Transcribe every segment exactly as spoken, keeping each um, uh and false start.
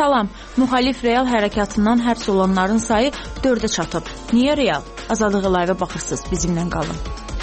Salam, müxalif real hərəkatından həbs olanların sayı dördə çatıb. Niyə real? Azadlığı live baxırsınız, bizimlə qalın.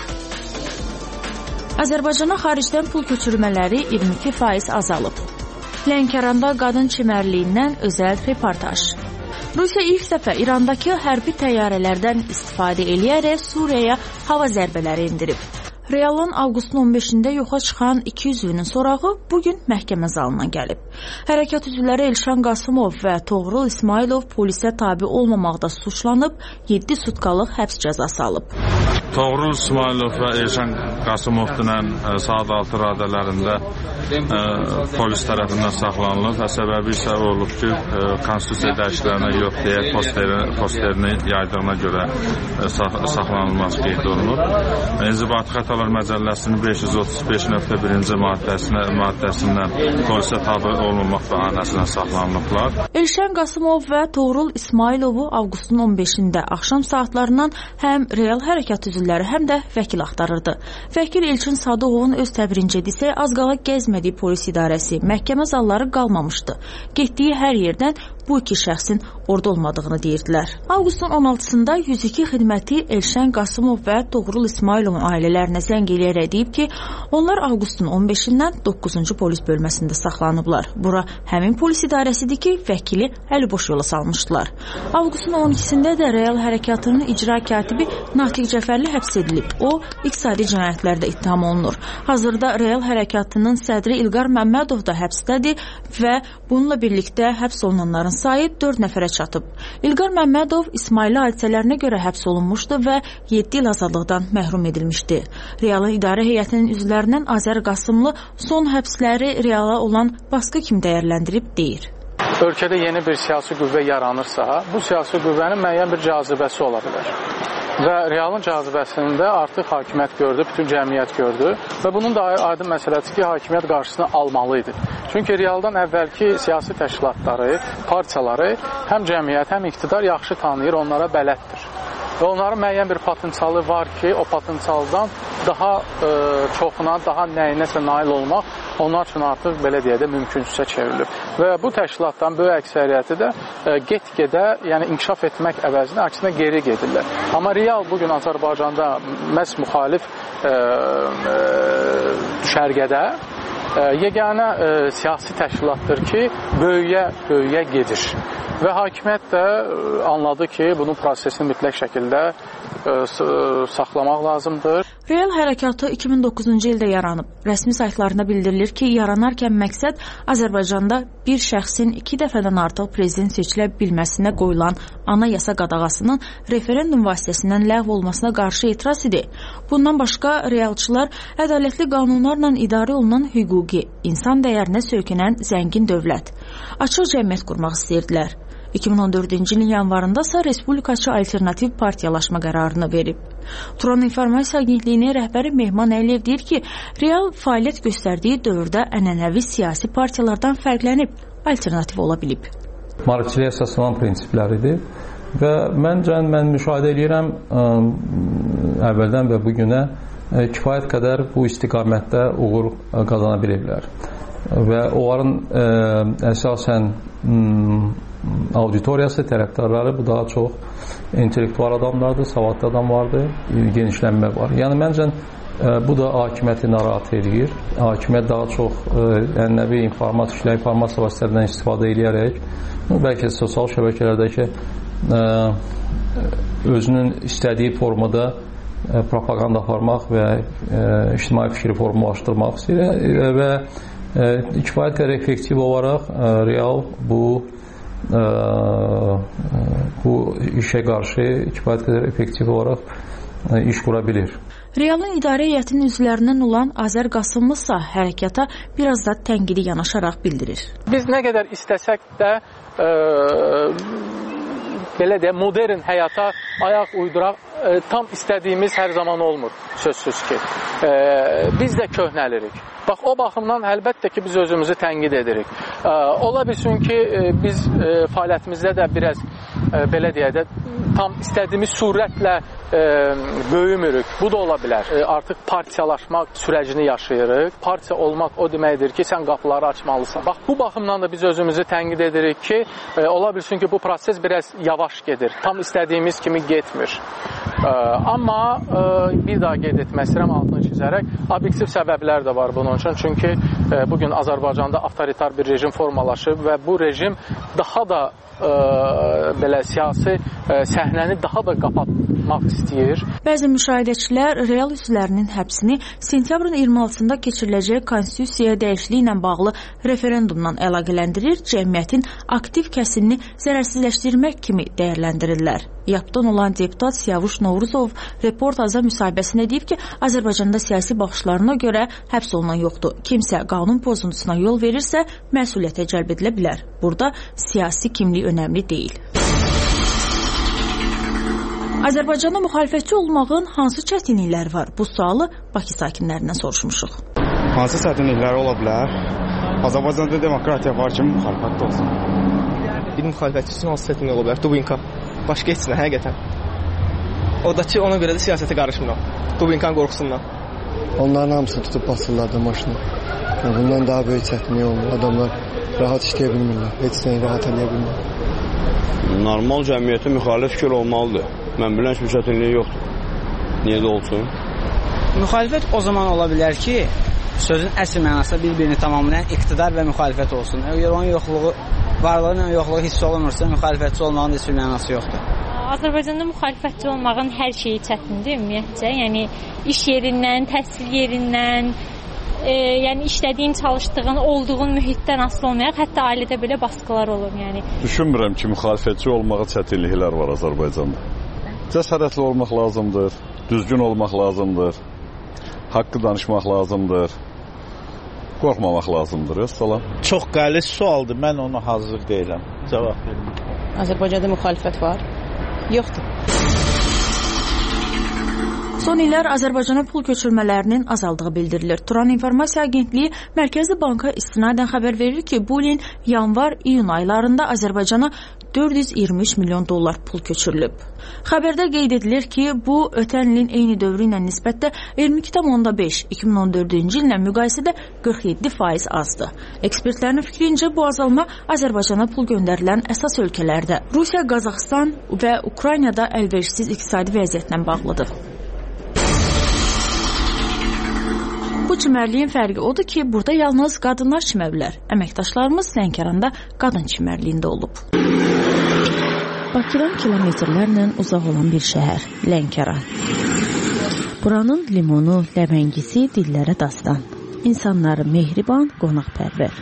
Azərbaycana xaricdən pul köçürmələri iyirmi iki faiz azalıb. Lənkəranda qadın çimərliyindən özəl reportaj. Rusiya ilk dəfə İrandakı hərbi təyyarələrdən istifadə eləyərək Suriyaya hava zərbələri indirib. Realın avqustun on beşində yoxa çıxan iki üzvünün sorağı bugün məhkəmə zalına gəlib. Hərəkat üzvləri Elşən Qasımov və Toğrul İsmailov polisə tabi olmamaqda suçlanıb, yeddi sutkalıq həbs cəzası alıb. Toğrul İsmailov və Elşən Qasımov dünən saat altı radələrində e, polis tərəfindən saxlanılıb və səbəbi isə olub ki, e, konstitusiya dəyişikliklərinə yox deyə posteri, posterini yaydığına görə e, saxlanılması qeyd olunub. İnzibati Xətalar Məcəlləsinin beş yüz otuz beş nöqtə birinci maddəsindən polisə tabi olmamaq bəhanəsilə saxlanılıblar. Elşən Qasımov və Toğrul İsmailovu avqustun on beşində axşam saatlarından həm real hərəkat üzvləri, həm də vəkil axtarırdı. Vəkil Elçin Sadıqovun öz təbirincə desə, az qala gəzmədiyi polis idarəsi, məhkəmə zalları qalmamışdı. Getdiyi hər yerdən bu iki şəxsin orada olmadığını deyirdilər. Avqustun on altısında yüz iki xidməti Elşən Qasımov və Toğrul İsmailovun ailələrinə zəng eləyərək deyib ki, onlar avqustun on beşindən doqquzuncu polis bölməsində saxlanıblar. Bura həmin polis idarəsidir ki, vəkili əli boş yola salmışdılar. Avqustun on ikisində də real hərəkatının icra katibi Natiq Cəfərli həbs edilib. O, iqtisadi cinayətlərdə ittiham olunur. Hazırda real hərəkatının sədri İlqar Məmmədov da həbsdədir və bununla birlikdə həbs olunanların sayı dörd nəfərə çatıb. İlqar Məmmədov İsmaili hadisələrinə görə həbs olunmuşdu və yeddi il azadlıqdan məhrum edilmişdi. Realın idarə heyətinin üzvlərindən Azər Qasımlı son həbsləri reala olan baskı kimi dəyərləndirib deyir. Ölkədə yeni bir siyasi qüvvə yaranırsa, bu siyasi qüvvənin müəyyən bir cazibəsi ola bilər. Və realın cazibəsində artıq hakimiyyət gördü, bütün cəmiyyət gördü və bunun da aydın məsələsi ki, hakimiyyət qarşısını almalıydı. Çünki realdan əvvəlki siyasi təşkilatları, partiyaları həm cəmiyyət, həm iqtidar yaxşı tanıyır, onlara bələddir. Və onların müəyyən bir potensialı var ki, o potensialdan daha e, çoxuna, daha nəyinəsə nail olmaq onlar üçün artıq belə deyə də mümkünsüzə çevrilir. Və bu təşkilatların böyük əksəriyyəti də e, get-gedə, yəni inkişaf etmək əvəzinə əksinə geri gedirlər. Amma real bugün Azərbaycanda məhz müxalif e, e, düşərgədə e, yeganə e, siyasi təşkilatdır ki, böyüyə, böyüyə gedir. Və hakimiyyət də anladı ki, bunun prosesini mütləq şəkildə saxlamaq lazımdır. Real hərəkatı iki min doqquzuncu ildə yaranıb. Rəsmi saytlarında bildirilir ki, yaranarkən məqsəd Azərbaycanda bir şəxsin iki dəfədən artıq prezident seçilə bilməsinə qoyulan anayasa qadağasının referendum vasitəsindən ləğv olmasına qarşı etiraz idi. Bundan başqa realçılar ədalətli qanunlarla idarə olunan hüquqi, insan dəyərinə söykənən zəngin dövlət, açıq cəmiyyət qurmaq istəyirdilər. iki min on dördüncü ilin yanvarında isə Respublikaçı Alternativ Partiyalaşma qərarını verib. Turan İnformasiya Agentliyinin rəhbəri Mehman Əliyev deyir ki, real fəaliyyət göstərdiyi dövrdə ənənəvi siyasi partiyalardan fərqlənib, alternativ ola bilib. Maarifçiliyə əsaslanan prinsipləridir və məncə mən müşahidə edirəm əvvəldən və bugünə kifayət qədər bu istiqamətdə uğur qazana biliblər. Və onların ə, əsasən m, auditoriyası, tərəfdarları bu daha çox intellektual adamlardır, savadlı adamlardır, genişlənmə var. Yəni məncə ə, bu da hakimiyyəti narahat edir. Hakimiyyət daha çox ənənəvi informasiya, işlə informasiya vasitələrindən istifadə edərək, bəlkə sosial şəbəkələrdəki ə, özünün istədiyi formada ə, propaganda aparmaq və ə, ictimai fikri formalaşdırmaq istəyir və ə, kifayət qədər effektiv olaraq ə, real bu ə, bu işə qarşı kifayət qədər effektiv olaraq ə, iş qura bilir. Realın idarə heyətinin üzvlərindən olan Azər Qasımlı isə hərəkata biraz da tənqidi yanaşaraq bildirir. Biz nə qədər istəsək də ə, belə deyə modern həyata ayaq uyduraq e, tam istədiyimiz hər zaman olmur, sözsüz ki. E, biz də köhnəlirik. Bax, o baxımdan əlbəttə ki, biz özümüzü tənqid edirik. E, ola bilsin ki, e, biz e, fəaliyyətimizdə də biraz e, belə deyə də tam istədiyimiz surətlə e, böyümürük. Bu da ola bilər. E, artıq partiyalaşmaq sürəcini yaşayırıq. Partiya olmaq o deməkdir ki, sən qapıları açmalısan. Bax, bu baxımdan da biz özümüzü tənqid edirik ki, e, ola bilsin ki, bu proses biraz yavaş gedir. Tam istədiyimiz kimi getmir. E, amma e, bir daha qeyd etmək istəyirəm altını çizərək, obyektiv səbəblər də var bunun üçün. Çünki e, bugün Azərbaycanda avtoritar bir rejim formalaşıb və bu rejim daha da Ə, belə siyasi ə, səhnəni daha da qapatmaq istəyir. Bəzi müşahidəçilər real üzvlərinin həbsini sentyabrın iyirmi altısında keçiriləcək konstitusiyaya dəyişikliyi ilə bağlı referendumdan əlaqələndirir, cəmiyyətin aktiv kəsimini zərərsizləşdirmək kimi dəyərləndirirlər. Yapdan olan deputat Siyavuş Novruzov reportaja müsahibəsində deyib ki, Azərbaycanda siyasi baxışlarına görə həbs olunan yoxdur. Kimsə qanun pozuntusuna yol verirsə, məsuliyyətə cəlb edilə bilər. Burada siyasi kimlik önəmli deyil. Azərbaycanda müxalifətçi olmağın hansı çətinlikləri var? Bu sualı Bakı sakinlərindən soruşmuşuq. Hansı çətinlikləri ola bilər? Azərbaycanda demokratiya var ki, müxalifət də olsun. Bir müxalifətçi üçün hansı çətinlik ola bilər? Dubinka. Başqa heç nə, həqiqətən. O da ki, ona görə də siyasətə qarışmıram. Dubinkanın qorxusundan. Onların hamısını tutub basırlar da maşına. Yəni, bundan daha böyük çətinlik olmur. Adamlar rahat işləyə bilmirlər. Heç nəyi rahat eləyə bilmirlər. Normal cəmiyyətə müxalif fikir olmalıdır. Mən bilən heç bir çətinliyi yoxdur. Niyə də olsun? Müxalifət o zaman ola bilər ki, sözün əsl mənası bir-birini tamamlayan iqtidar və müxalifət olsun. Əgər onun yoxluğu, varlığının yoxluğu hiss olunursa, müxalifətçi olmağın heç bir mənası yoxdur. Azərbaycanda müxalifətçi olmağın hər şeyi çətindir ümumiyyətcə. Yəni iş yerindən, təhsil yerindən, e, yəni işlədiyin, çalışdığın, olduğun mühitdən asılı olmayaraq, hətta ailədə belə baskılar olur. Yəni düşünmürəm ki, müxalifətçi olmağa çətinliklər var Azərbaycanda. Cəsarətli olmaq lazımdır, düzgün olmaq lazımdır, haqqı danışmaq lazımdır, qorxmamaq lazımdır. Əssalam. Çox qəliz sualdır, mən ona hazır deyiləm. Cavab verim. Azərbaycanda müxalifət var? Yoxdur. Son illər Azərbaycana pul köçürmələrinin azaldığı bildirilir. Turan İnformasiya Agentliyi Mərkəzi Banka istinadən xəbər verir ki, bu ilin yanvar-iyun aylarında Azərbaycana dörd yüz iyirmi üç milyon dollar pul köçürülüb. Xəbərdə qeyd edilir ki, bu ötən ilin eyni dövrü ilə nisbətdə iyirmi iki tam beş, iki min on dördüncü illə müqayisədə qırx yeddi faiz azdır. Ekspertlərin fikrincə bu azalma Azərbaycana pul göndərilən əsas ölkələrdə Rusiya, Qazaxıstan və Ukraynada əlverişsiz iqtisadi vəziyyətlə bağlıdır. Bu çimərliyin fərqi odur ki, burada yalnız qadınlar çimə bilər. Əməkdaşlarımız Lənkəranda qadın çimərliyində olub. Bakıdan kilometrlərlə uzaq olan bir şəhər, Lənkəran. Buranın limonu, ləvəngisi dillərə dastan. İnsanları mehriban, qonaqpərvər.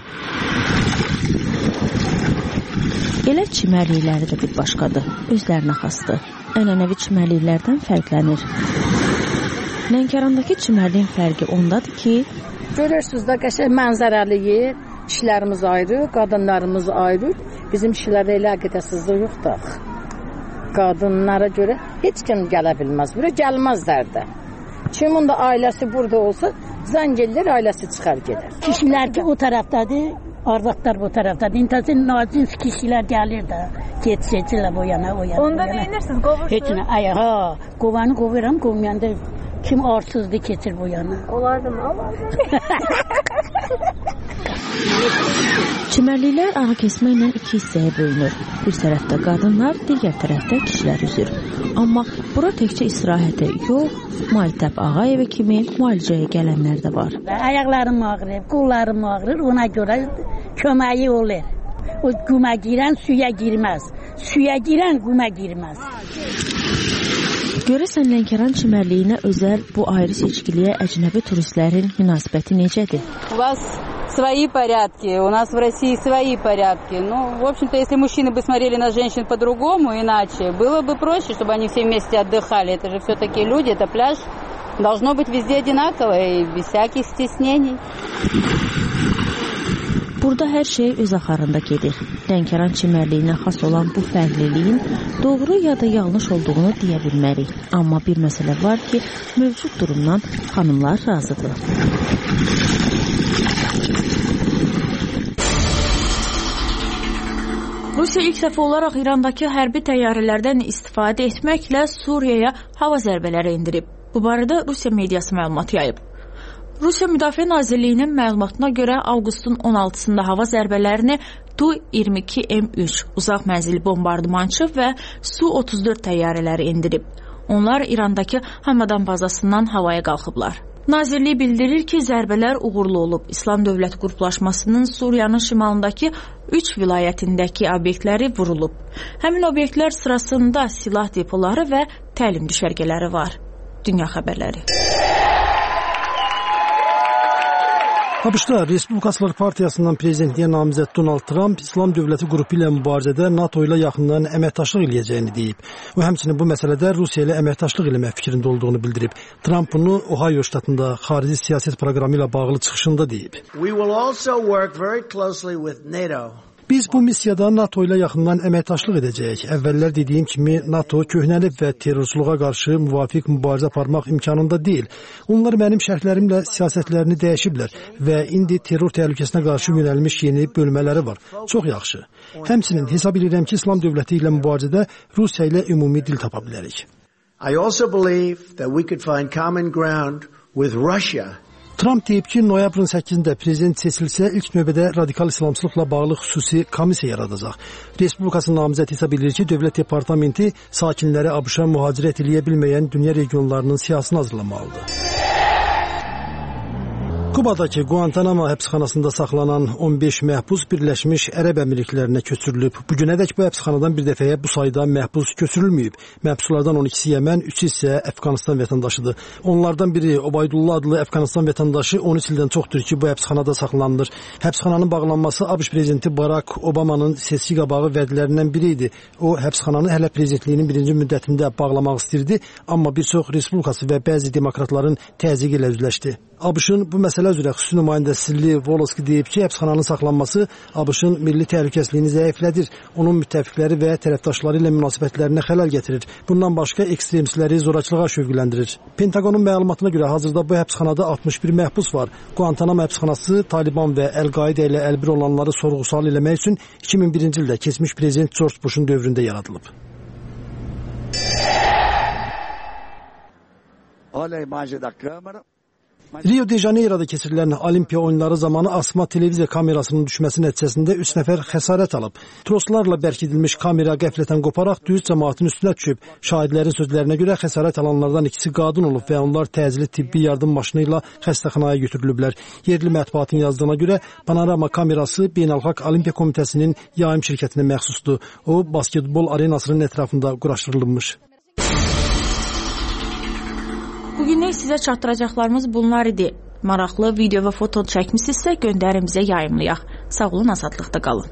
Elə çimərlikləri də bir başqadır, özlərinə xasdır. Ənənəvi çimərliklərdən fərqlənir. Lənkərandakı çimərliyin fərqi ondadır ki, görürsünüz də qəşəng mənzərəli yer, kişilərimiz ayrı, qadınlarımız ayrı. Bizim kişilərdə elə qədərsizlik yoxdur. Qadınlara görə heç kim gələ bilməz. Bura gəlməzlər də. Kimin də ailəsi burada olsa, zəng edirlər, ailəsi çıxar gedər. Kişilər ki o tərəfdədir, arvadlar bu tərəfdədir. İntəsin nazins kişilər gəlir də, geçəcəklər bu yana, o yana. Onda neyinirsiniz, qovursunuz? Heç nə, ay, ha, qovanı qovuram, qovmayanda kim arsızdı keçir bu yana. Olardı mı? Olardı. Çimərliklər ağa kesməklə iki hissəyə bölünür. Bir tərəfdə qadınlar, digər tərəfdə kişilər üzür. Amma bura təkcə istirahətə yox, Maytəb ağa evi kimi müalicəyə gələnlər də var. Ayaqlarım ağrır, qollarım ağrır, ona görə köməyi olur. O quma girən suya girməz. Suya girən quma girməz. Görəsən Lənkəran çimərliyinə özəl bu ayrı seçkiliyə əcnəbi turistlərin münasibəti necədir? У вас свои порядки, у нас в России свои порядки. Ну, в общем-то, если мужчины бы смотрели на женщин по-другому, иначе, было бы проще, чтобы они все вместе отдыхали. Это же все-таки люди, это пляж. Должно быть везде одинаково и без всяких стеснений. Burada hər şey öz axarında gedir. Lənkəran çimərliyinə xas olan bu fərqliliyin doğru ya da yanlış olduğunu deyə bilmərik. Amma bir məsələ var ki, mövcud durumdan xanımlar razıdır. Rusiya ilk dəfə olaraq İrandakı hərbi təyyarələrdən istifadə etməklə Suriyaya hava zərbələri endirib. Bu barədə Rusiya mediası məlumat yayıb. Rusiya Müdafiə Nazirliyinin məlumatına görə avqustun on altısında hava zərbələrini Tu iyirmi iki M üç uzaq mənzilli bombardımançı və Su otuz dörd təyyarələri endirib. Onlar İrandakı Hamadan bazasından havaya qalxıblar. Nazirlik bildirir ki, zərbələr uğurlu olub. İslam Dövləti qruplaşmasının Suriyanın şimalındakı üç vilayətindəki obyektləri vurulub. Həmin obyektlər sırasında silah depoları və təlim düşərgələri var. Dünya xəbərləri. ABŞ-da Respublikaçılar Partiyasından prezidentliyə namizəd Donald Trump İslam Dövləti qrupu ilə mübarizədə NATO ilə yaxından əməkdaşlıq eləyəcəyini deyib. O həmçinin bu məsələdə Rusiya ilə əməkdaşlıq eləmək fikrində olduğunu bildirib. Trump bunu Ohio ştatında xarici siyasət proqramı ilə bağlı çıxışında deyib. We will also work very closely with NATO. Biz bu missiyada NATO ilə yaxından əməkdaşlıq edəcəyik. Əvvəllər dediyim kimi NATO köhnəlib və terrorçuluğa qarşı müvafiq mübarizə aparmaq imkanında deyil. Onlar mənim şərhlərimlə siyasətlərini dəyişiblər və indi terror təhlükəsinə qarşı yönəlmiş yeni bölmələri var. Çox yaxşı. Həmçinin hesab edirəm ki, İslam dövləti ilə mübarizədə Rusiya ilə ümumi dil tapa bilərik. I also believe that we could find common ground with Russia. Trump deyib ki, noyabrın səkkizində prezident seçilsə ilk növbədə radikal İslamçılıqla bağlı xüsusi komissiya yaradacaq. Respublikasının namizəd hesab edir ki, Dövlət Departamenti sakinləri ABŞ-a mühacirət eləyə bilməyən dünya regionlarının siyasını hazırlamalıdır. Kubadakı Guantanamo həbsxanasında saxlanan on beş məhbus Birləşmiş Ərəb Əmirliklərinə köçürülüb. Bugünədək bu həbsxanadan bir dəfəyə bu sayda məhbus köçürülməyib. Məhbuslardan on ikisi Yəmən, üçü isə Əfqanistan vətəndaşıdır. Onlardan biri Obaydullah adlı Əfqanistan vətəndaşı on üç ildən çoxdur ki, bu həbsxanada saxlanılır. Həbsxananın bağlanması ABŞ prezidenti Barack Obama'nın seçki qabağı vədlərindən biri idi. O, həbsxananı hələ prezidentliyinin birinci müddətində bağlamaq istirdi, amma bir çox respublikası və bəzi demokratların təzyiqi ilə üzləşdi. ABŞ-ın bu məsələ üzrə xüsusi nümayəndəsi Lee Voloski deyib ki, həbsxananın saxlanması ABŞ-ın milli təhlükəsizliyini zəiflədir, onun müttəfiqləri və tərəfdaşları ilə münasibətlərinə xələl gətirir. Bundan başqa ekstremistləri zorakılığa şövqləndirir. Pentaqonun məlumatına görə hazırda bu həbsxanada altmış bir məhbus var. Guantanamo həbsxanası Taliban və Əl-Qaidə ilə əlbir olanları sorğu-sual eləmək üçün iki min birinci ildə keçmiş prezident George Bush'un dövründə yaradılıb. Olha a imagem da Câmara. Rio de Janeiro'da keçirilən Olimpiya oyunları zamanı asma televiziya kamerasının düşməsi nəticəsində üç nəfər xəsarət alıb. Troslarla bərkidilmiş kamera qəflətən qoparaq düz cəmaatın üstünə düşüb. Şahidlərin sözlərinə görə xəsarət alanlardan ikisi qadın olub və onlar təcili tibbi yardım maşını ilə xəstəxanaya götürülüblər. Yerli mətbuatın yazdığına görə Panorama kamerası Beynəlxalq Olimpiya Komitəsinin yayım şirkətinə məxsusdur. O, basketbol arenasının ətrafında quraşdırılmış. Bugünlük sizə çatdıracaqlarımız bunlar idi. Maraqlı video və foto çəkmisinizsə göndərin bizə yayımlayaq. Sağ olun, azadlıqda qalın.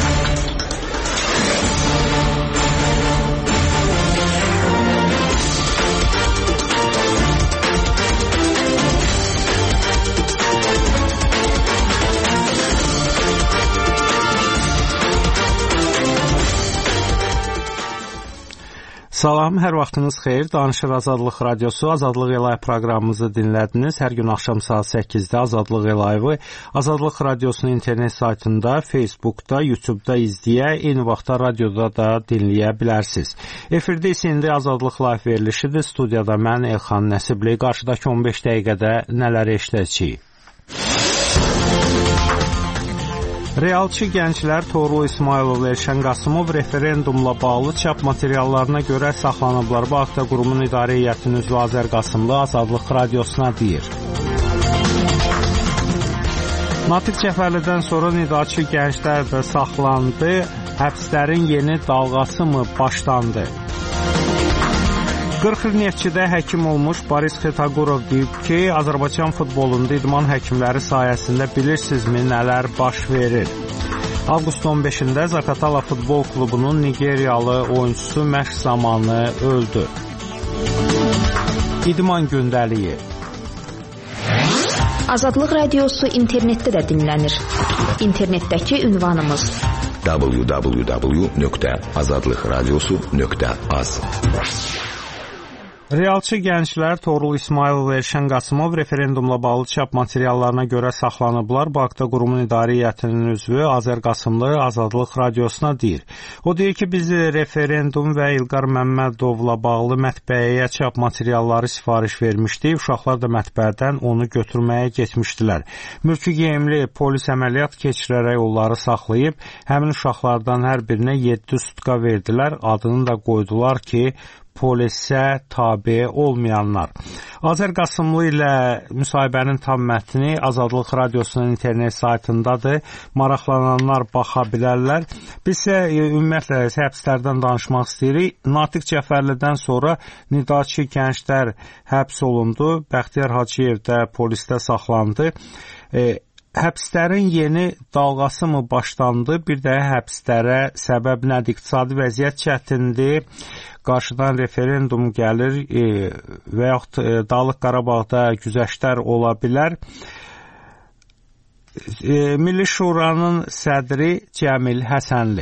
Salam, hər vaxtınız xeyir. Danışır Azadlıq Radiosu, Azadlıq Elayı proqramımızı dinlədiniz. Hər gün axşam saat səkkizdə Azadlıq Elayı Azadlıq Radiosunun internet saytında, Facebookda, YouTube'da izləyə, eyni vaxtda radioda da dinləyə bilərsiniz. Efirdə isə indi Azadlıq Live verilişidir. Studiyada mən Elxan Nəsibli. Qarşıdakı on beş dəqiqədə nələr eşidəcəyik? Realçı gənclər Toğrul İsmailov və Elşən Qasımov referendumla bağlı çap materiallarına görə saxlanıblar. Bu haqda qurumun idarə heyətinin üzvü Azər Qasımlı Azadlıq Radiosuna deyir. Natiq Cəfərlidən sonra nidaçı gənclər də saxlandı. Həbslərin yeni dalğası mı başlandı? qırx il Neftçidə həkim olmuş Boris Xetagorov deyib ki, Azərbaycan futbolunda idman həkimləri sayəsində bilirsinizmi nələr baş verir? Avqustun on beşində Zakatala futbol klubunun Nigeriyalı oyuncusu məşq zamanı öldü. İdman gündəliyi. Azadlıq Radiosu internetdə də dinlənir. İnternetdəki ünvanımız w w w nöqtə azadlıqradiosu nöqtə az. Realçı gənclər Toğrul İsmailov və Elşən Qasımov referendumla bağlı çap materiallarına görə saxlanıblar. Bu haqda qurumun idarə heyətinin üzvü Azər Qasımlı Azadlıq Radiosuna deyir. O deyir ki, biz referendum və İlqar Məmmədovla bağlı mətbəəyə çap materialları sifariş vermişdik. Uşaqlar da mətbəədən onu götürməyə getmişdilər. Mülki geyimli polis əməliyyat keçirərək onları saxlayıb, həmin uşaqlardan hər birinə yeddi sutka verdilər. Adını da qoydular ki, polisə tabe olmayanlar. Azər Qasımlı ilə müsahibənin tam mətni Azadlıq Radiosunun internet saytındadır. Maraqlananlar baxa bilərlər. Biz isə ümumiyyətlə həbslərdən danışmaq istəyirik. Natiq Cəfərlidən sonra Nidaçı gənclər həbs olundu. Bəxtiyar Hacıyev də polisdə saxlandı. E, Həbslərin yeni dalğası mı başlandı? Bir də həbslərə səbəb nədir? İqtisadi vəziyyət çətindir, qarşıdan referendum gəlir e, və yaxud e, Dağlıq Qarabağda güzəştlər ola bilər. E, Milli Şuranın sədri Cəmil Həsənli.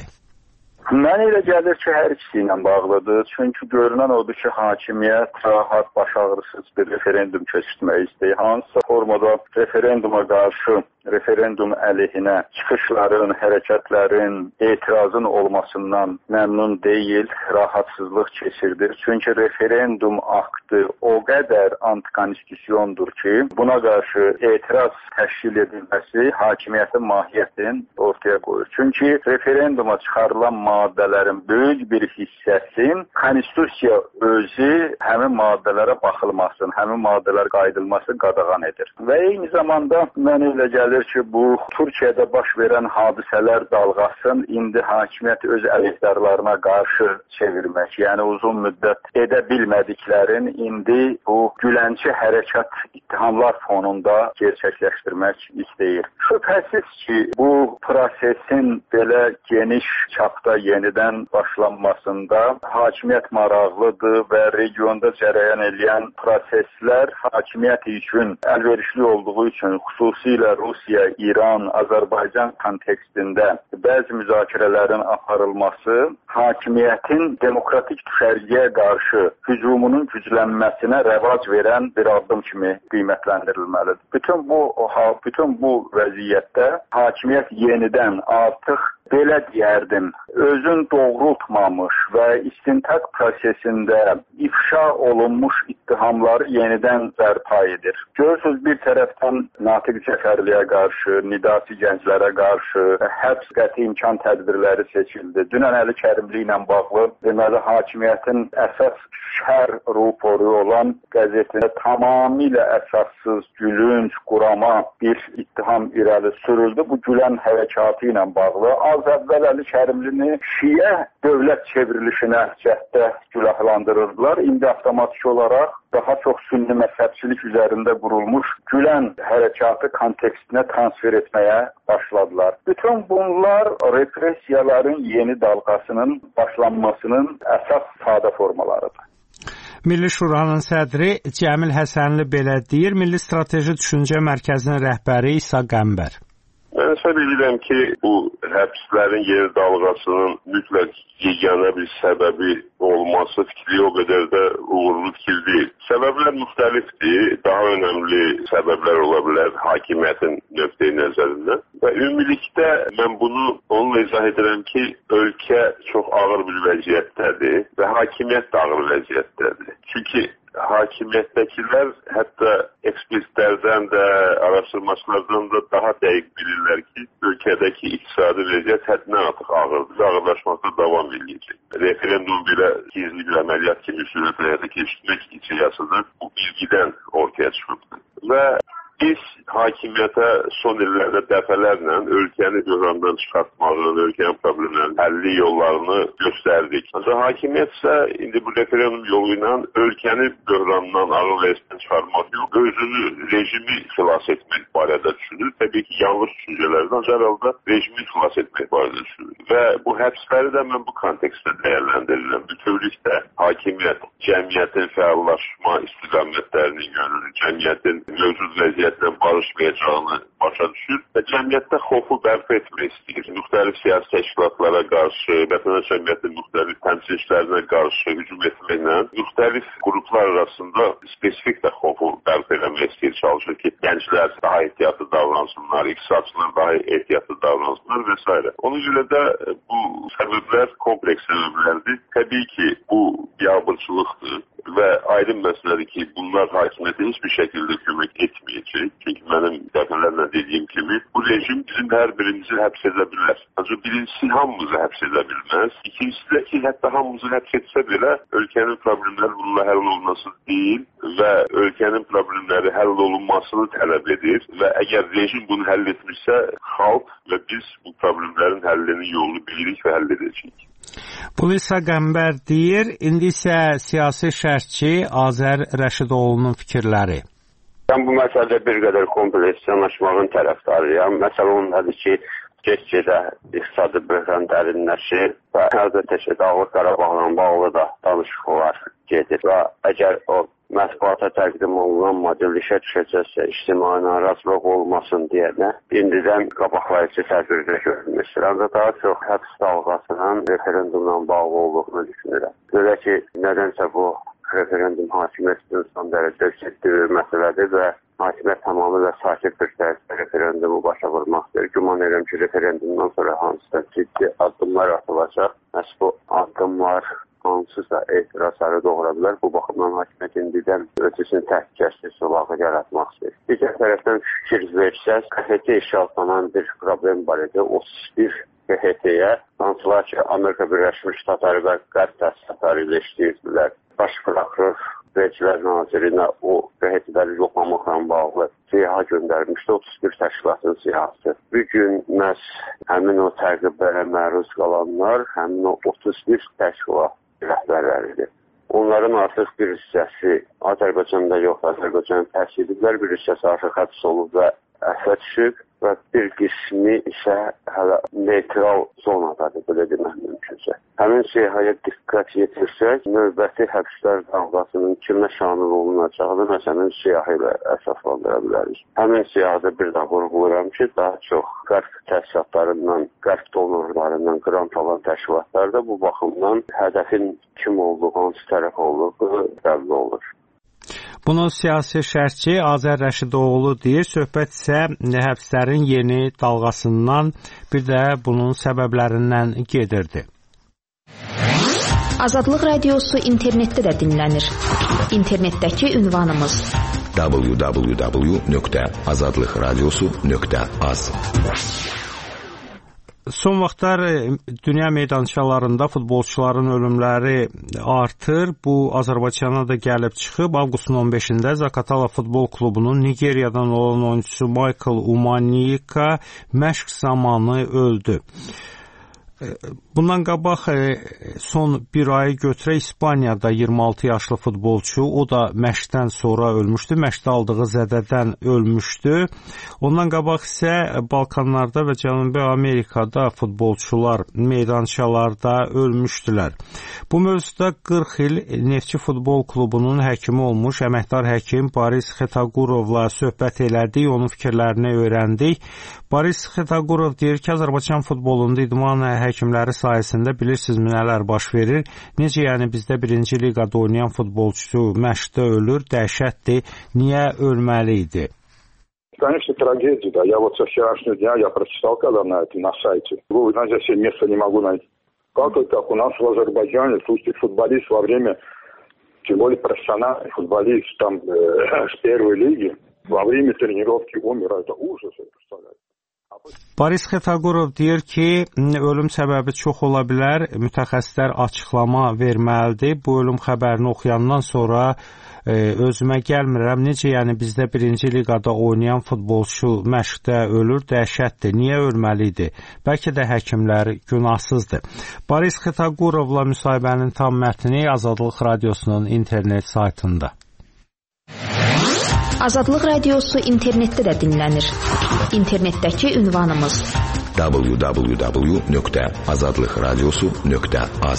Mən elə gəlir ki, hər ikisi ilə bağlıdır. Çünki görünən odur ki, hakimiyyət rahat, baş ağrısız bir referendum keçirtmək istəyir. Hansısa formada referenduma qarşı, referendum əleyhinə çıxışların, hərəkətlərin, etirazın olmasından məmnun deyil, rahatsızlıq keçirdir. Çünki referendum aktı o qədər antikonstitusiyondur ki, buna qarşı etiraz təşkil edilməsi hakimiyyətin mahiyyətini ortaya qoyur. Çünki referenduma çıxarılan maddələrin böyük bir hissəsin konstitusiya özü həmin maddələrə baxılmasın, həmin maddələr qayıdılmasını qadağan edir. Və eyni zamanda mən elə gəlir ki, bu Türkiyədə baş verən hadisələr dalğasını indi hakimiyyət öz əleyhdarlarına qarşı çevirmək, yəni uzun müddət edə bilmədiklərin indi bu gülənçi hərəkat ittihamlar fonunda gerçəkləşdirmək istəyir. Şübhəsiz ki, bu prosesin belə geniş çapda yenidən başlanmasında hakimiyyət maraqlıdır və regionda cərəyan edən proseslər hakimiyyət üçün əlverişli olduğu üçün xüsusilə Rusiya, İran, Azərbaycan kontekstində bəzi müzakirələrin aparılması hakimiyyətin demokratik düşərgəyə qarşı hücumunun güclənməsinə rəvac verən bir addım kimi qiymətləndirilməlidir. Bütün bu bütün bu vəziyyətdə hakimiyyət yenidən artıq belə deyərdim, özün doğrultmamış və istintaq prosesində ifşa olunmuş ittihamları yenidən bərpa edir. Görürsünüz, bir tərəfdən Natiq Cəfərliyə qarşı, Nidaçı gənclərə qarşı həbs qəti imkan tədbirləri seçildi. Dünən Əli Kərimli ilə bağlı deməli hakimiyyətin əsas şər ruporu olan qəzetində tamamilə əsassız, gülünc, qurama bir ittiham irəli sürüldü. Bu Gülən hərəkatı ilə bağlı az əvvəl Əli Kərimlini Şiə dövlət çevrilişinə cəhdə günahlandırırdılar. İndi avtomatik olaraq daha çox sünni məzhəbçilik üzərində qurulmuş Gülən hərəkatı kontekstinə transfer etməyə başladılar. Bütün bunlar repressiyaların yeni dalğasının başlanmasının əsas sadə formalarıdır. Milli Şuranın sədri Cəmil Həsənli belə deyir. Milli Strateji Düşüncə Mərkəzinin rəhbəri İsa Qəmbər. Mən hesab edirəm ki, bu həbslərin yeni dalğasının mütləq yeganə bir səbəbi olması fikri o qədər də uğurlu fikir deyil. Səbəblər müxtəlifdir. Daha önəmli səbəblər ola bilər hakimiyyətin nöqteyi nəzərindən. Və ümumilikdə mən bunu onunla izah edirəm ki, ölkə çox ağır bir vəziyyətdədir və hakimiyyət də ağır vəziyyətdədir. Çünki hakimiyyətdəkilər hətta ekspertlərdən də, araşdırmacılardan da daha dəqiq bilirlər ki, ölkədəki iqtisadi vəziyyət həddindən artıq ağırdır və ağırlaşmaqda davam edəcək. Referendum belə gizli bir əməliyyat kimi sürətlə həyata keçirmək ideyasıdır. Bu bilgidən ortaya çıxıbdır. Və biz hakimiyyətə son illərdə dəfələrlə ölkəni böhrandan çıxartmağın, ölkənin problemlərinin həlli yollarını göstərdik. Ancaq hakimiyyət isə indi bu referendum yolu ilə ölkəni böhrandan, ağır vəziyyətdən çıxarmaq yox, özünü, rejimi xilas etmək barədə düşünür. Təbii ki, yanlış düşüncələrdən, ancaq herhalde rejimi xilas etmək barədə düşünür. Və bu həbsləri də mən bu kontekstdə dəyərləndirirəm. Bütövlükdə hakimiyyət cəmiyyətin fəallaşma istiqamətlərini görür, cəmiyyətin mövcud vəziyyətlə barışmayacağını, başa düşür və cəmiyyətdə xofu bərpa etmək istəyir. Müxtəlif siyasi təşkilatlara qarşı, vətəndaş cəmiyyətin müxtəlif təmsilçilərinə qarşı hücum etməklə müxtəlif qruplar arasında spesifik də xofu bərpa etmək istəyir, çalışır ki, gənclər daha ehtiyatlı davransınlar, iqtisadçılar daha ehtiyatlı davransınlar və s. Ona görə də bu səbəblər kompleks səbəblərdir. Təbii ki, bu biabırçılıqdır və aydın məsələdir ki, bunlar hakimiyyətə heç bir şəkildə kömək etməyəcək. Çünki mənim dəfələrlə dediyim kimi, bu rejim bizim hər birimizi həbs edə bilər. Ancaq birincisi hamımızı həbs edə bilməz. İkincisi də ki, hətta hamımızı həbs etsə belə, ölkənin problemləri bununla həll olunması deyil və ölkənin problemləri həll olunmasını tələb edir və əgər rejim bunu həll etmirsə, xalq və biz bu problemlərin həllinin yolunu bilirik və həll edəcəyik. Bunu isə Qəmbər deyir, indi isə siyasi şərhçi Azər Rəşidoğlu'nun fikirləri. Mən bu məsələdə bir qədər kompleks yanaşmağın tərəfdarıyam. Məsələ ondadır ki, get-gedə iqtisadi böhran dərinləşir və əlbəttə ki, Dağlıq Qarabağla bağlı da danışıqlar gedir və əgər o mətbuata təqdim olunan model işə düşəcəksə, ictimai narazılıq olmasın deyənə indidən qabaqlayıcı tədbirdə görülmüşdür. Ancaq daha çox həbs dalğasının referendumla bağlı olduğunu düşünürəm. Belə ki, nədənsə bu referendum hakimiyyətin son dərəcə ciddi bir məsələdir və hakimiyyət tamamilə sakit bir tərzdə referendumu başa vurmaqdır. Güman edirəm ki, referendumdan sonra hansısa ciddi addımlar atılacaq. Məhz bu addımlar hansısa etirazları doğura bilər. Bu baxımdan hakimiyyət indidən ölçüsünü təhlükəsiz sulağı yaratmaq istəyir. Digər tərəfdən fikir versəz, K X T işğalanan bir problem var idi. otuz bir K X T-yə hansılar ki, Amerika Birləşmiş Ştatları və Qərb təşkilatları ilə işləyirdilər. Baş prokuror Vergilər Nazirinə o K X T-ləri yoxlamaqla bağlı siyaha göndərmişdi, otuz bir təşkilatın siyahısı. Bir gün məhz həmin o təqiblərə məruz qalanlar, həmin o otuz bir təşkilat rəhbərləridir. Onların artıq bir hissəsi Azərbaycanda yox, Azərbaycanın tərk ediblər, bir hissəsi artıq həbs olub və əfvə düşüb və bir qismi isə hələ neytral zonadadır, belə demək mümkünsə. Həmin siyahıya diqqət yetirsək, növbəti həbslər dalğasının kimə şamil olunacağını məhz həmin siyahı ilə əsaslandıra bilərik. Həmin siyahıda bir daha vurğuluram ki, daha çox qərb təşkilatlarından, qərb donorlarından qrant alan təşkilatlar da bu baxımdan hədəfin kim olduğu, hansı tərəf olduğu bəlli olur. Bunun siyasi şərhçi Azər Rəşidoğlu deyir, söhbət isə həbslərin yeni dalğasından, bir də bunun səbəblərindən gedirdi. Azadlıq Radiosu internetdə də dinlənir. İnternetdəki ünvanımız w w w nöqtə azadlıq radiosu nöqtə az. Son vaxtlar dünya meydançalarında futbolçuların ölümləri artır. Bu Azərbaycana da gəlib çıxıb. Avqustun on beşində Zakatala futbol klubunun Nigeriyadan olan oyuncusu Michael Umanika məşq zamanı öldü. Bundan qabaq son bir ayı götürək İspaniyada iyirmi altı yaşlı futbolçu, o da məşqdən sonra ölmüşdü, məşqdə aldığı zədədən ölmüşdü. Ondan qabaq isə Balkanlarda və Cənubi Amerikada futbolçular meydançalarda ölmüşdülər. Bu mövzuda qırx il Neftçi Futbol Klubunun həkimi olmuş əməkdar həkim Boris Xetagurovla söhbət elədik, onun fikirlərini öyrəndik. Boris Xetagurov deyir ki, Azərbaycan futbolunda idman həkimləri sayəsində bilirsinizmi nələr baş verir? Necə yəni bizdə birinci liqada oynayan futbolçu məşqdə ölür, dəhşətdir, niyə ölməli idi? Конечно, трагедия, да. Я вот со вчерашнего дня я прочитал, когда на этом на сайте. Вы знаете, я себе место не могу найти. Как это так? У нас в Азербайджане, слушайте, футболист во время, тем более профессиональный футболист там э, с первой лиги, во время тренировки умер. Это ужас, представляете? Boris Xetagurov deyir ki, ölüm səbəbi çox ola bilər, mütəxəssislər açıqlama verməlidir. Bu ölüm xəbərini oxuyandan sonra e, özümə gəlmirəm. Necə yəni bizdə birinci liqada oynayan futbolçu məşqdə ölür, dəhşətdir. Niyə ölməli idi? Bəlkə də həkimlər günahsızdır. Boris Xetagurovla müsahibənin tam mətni Azadlıq Radiosunun internet saytında. Azadlıq Radiosu internetdə də dinlənir. İnternetdəki ünvanımız w w w nöqtə azadlıq radiosu nöqtə az.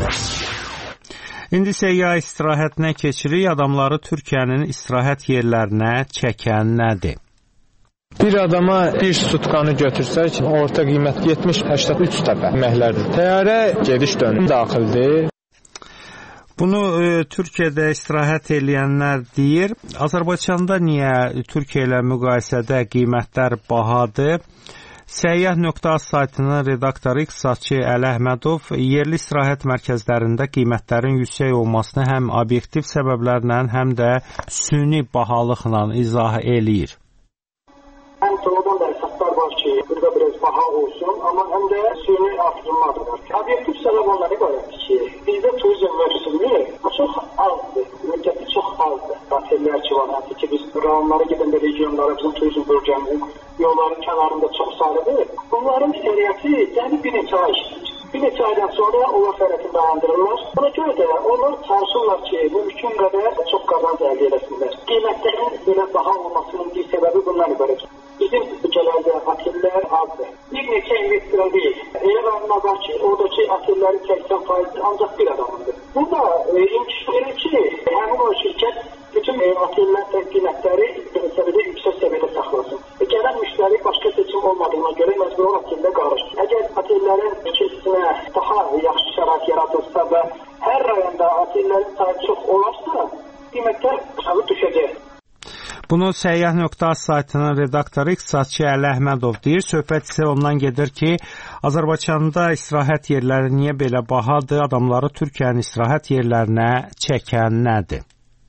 İndi isə yay istirahətinə keçirik. Adamları Türkiyənin istirahət yerlərinə çəkən nədir? Bir adama bir sutkanı götürsək, orta qiymət yetmiş səksən üç dəfə məhlərdir. Təyyarə gediş dönüm daxildir. Bunu e, Türkiyədə istirahət eləyənlər deyir. Azərbaycanda niyə Türkiyə ilə müqayisədə qiymətlər bahadır? Səyyah nöqtə az saytının redaktoru İqtisadçı Əli Əhmədov yerli istirahət mərkəzlərində qiymətlərin yüksək olmasını həm obyektiv səbəblərlə, həm də süni bahalıqla izah eləyir. Həm doğrudan da əsaslar var ki, burada biraz baha olsun, amma həm də süni artırılma da var. Obyektiv səbəb onlara ibarətdir ki, bizdə turizm mövsümü çox azdır, müddəti çox azdır. Otellər ki var, hətta ki biz rayonlara gedəndə regionlara, bizim turizm bölgəmizin yolların kənarında çox sayılıdır. Bunların fəaliyyəti yəni bir neçə ay işləyir. Bir neçə aydan sonra onlar fəaliyyətini dayandırırlar. Buna görə də onlar çalışırlar ki, mümkün qədər çox qazanc əldə edəsinlər. Qiymətlərin belə baha olmasının bir səbəbi bundan ibarət. Bizim bölgələrdə otellər azdır. Bir neçə investor deyil. Elə rayonlar var ki, oradakı otellərin səksən faizi ancaq bir adamındır. Bu da e, imkan verir ki, həmin o şirkət bütün e, otellər qiymətləri səbəbdə yüksək səviyyədə saxlasın. E, gələn müştəri başqa seçim olmadığına görə məcbur oteldə qalır. Əgər otellərin keçisinə daha yaxşı şərait yaradılsa və hər rayonda otellərin sayı çox olarsa, qiymətlər aşağı düşəcək. Bunu Səyyah nöqtə az saytının redaktoru İqtisadçı Əli Əhmədov deyir. Söhbət isə ondan gedir ki, Azərbaycanda istirahət yerləri niyə belə bahadır? Adamları Türkiyənin istirahət yerlərinə çəkən nədir?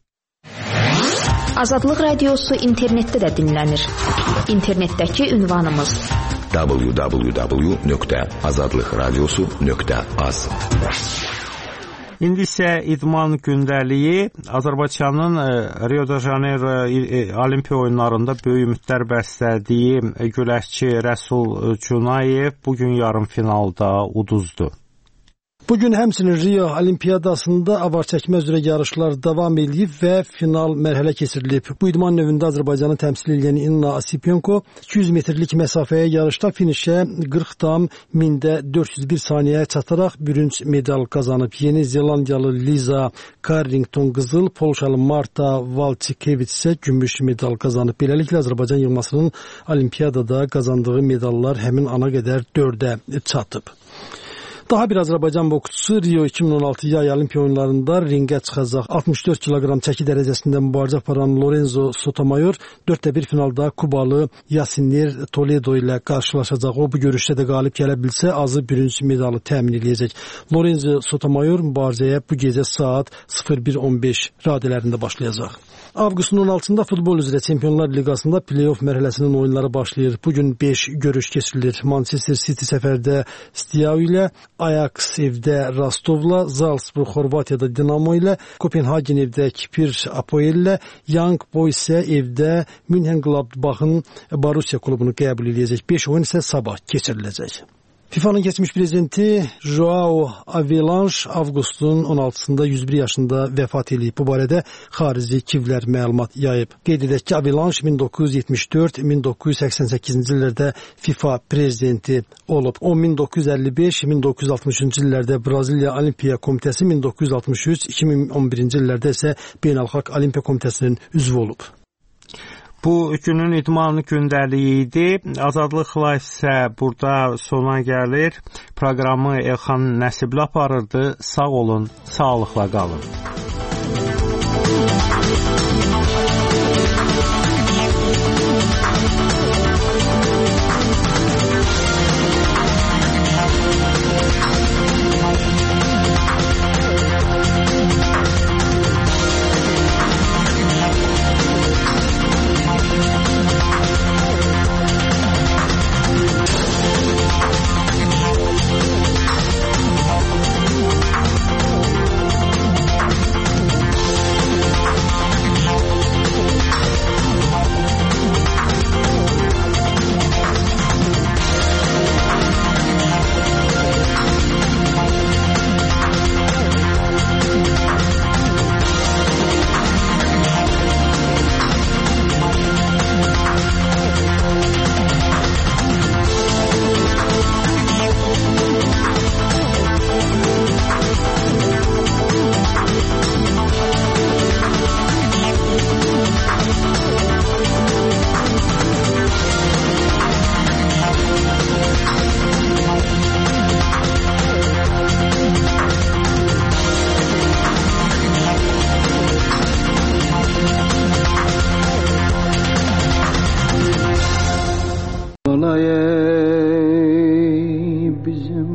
Azadlıq Radiosu internetdə də dinlənir. İnternetdəki ünvanımız w w w nöqtə azadlıq radiosu nöqtə az. İndi isə idman gündəliyi. Azərbaycanın Rio de Janeiro Olimpiya oyunlarında böyük ümidlər bəslədiyi güləşçi Rəsul Cunayev bugün yarımfinalda uduzdu. Bugün həmçinin Rio Olimpiyadasında avar çəkmə üzrə yarışlar davam edib və final mərhələ keçirilib. Bu idman növündə Azərbaycanı təmsil edən İnna Asipenko iki yüz metrlik məsafəyə yarışda finişə qırx tam mində dörd yüz bir saniyəyə çataraq bürünc medal qazanıb. Yeni Zelandiyalı Liza Carrington qızıl, Polşalı Marta Valçikevich isə gümüş medal qazanıb. Beləliklə Azərbaycan yığmasının Olimpiyadada qazandığı medallar həmin ana qədər dördə çatıb. Daha bir Azərbaycan boksçusu Rio iki min on altı yay Olimpiya oyunlarında ringə çıxacaq. altmış dörd kiloqram çəki dərəcəsində mübarizə aparan Lorenzo Sotomayor dörddə bir finalda Kubalı Yasinir Toledo ilə qarşılaşacaq. O bu görüşdə də qalib gələ bilsə azı bürünc medalı təmin edəcək. Lorenzo Sotomayor mübarizəyə bu gecə saat sıfır bir on beş radələrində başlayacaq. Avqustun on altısında futbol üzrə Çempionlar Liqasında play-off mərhələsinin oyunları başlayır. Bugün beş görüş keçirilir. Manchester City səfərdə Steaua ilə, Ajax evdə Rostovla, Salzburg Xorvatiyada Dinamo ilə, Kopenhagen evdə Kipr Apoel ilə, Young Boys isə evdə München-Gladbachın Borussia klubunu qəbul edəcək. beş oyun isə sabah keçiriləcək. FIFA'nın keçmiş prezidenti Joao Avelanche avqustun on altısında yüz bir yaşında vəfat edib. Bu barədə xarici Kivlər məlumat yayıb. Qeyd edək ki, Avelanche min doqquz yüz yetmiş dörd min doqquz yüz səksən səkkizinci illərdə FIFA prezidenti olub. O min doqquz yüz əlli beş min doqquz yüz altmış üçüncü illərdə Braziliya Olimpiya Komitəsi, min doqquz yüz altmış üç iki min on birinci illərdə isə Beynəlxalq Olimpiya Komitəsinin üzvü olub. Bu günün idman gündəliyi idi. Azadlıq Live isə burada sona gəlir. Proqramı Elxan Nəsibli aparırdı. Sağ olun, sağlıqla qalın. Bizim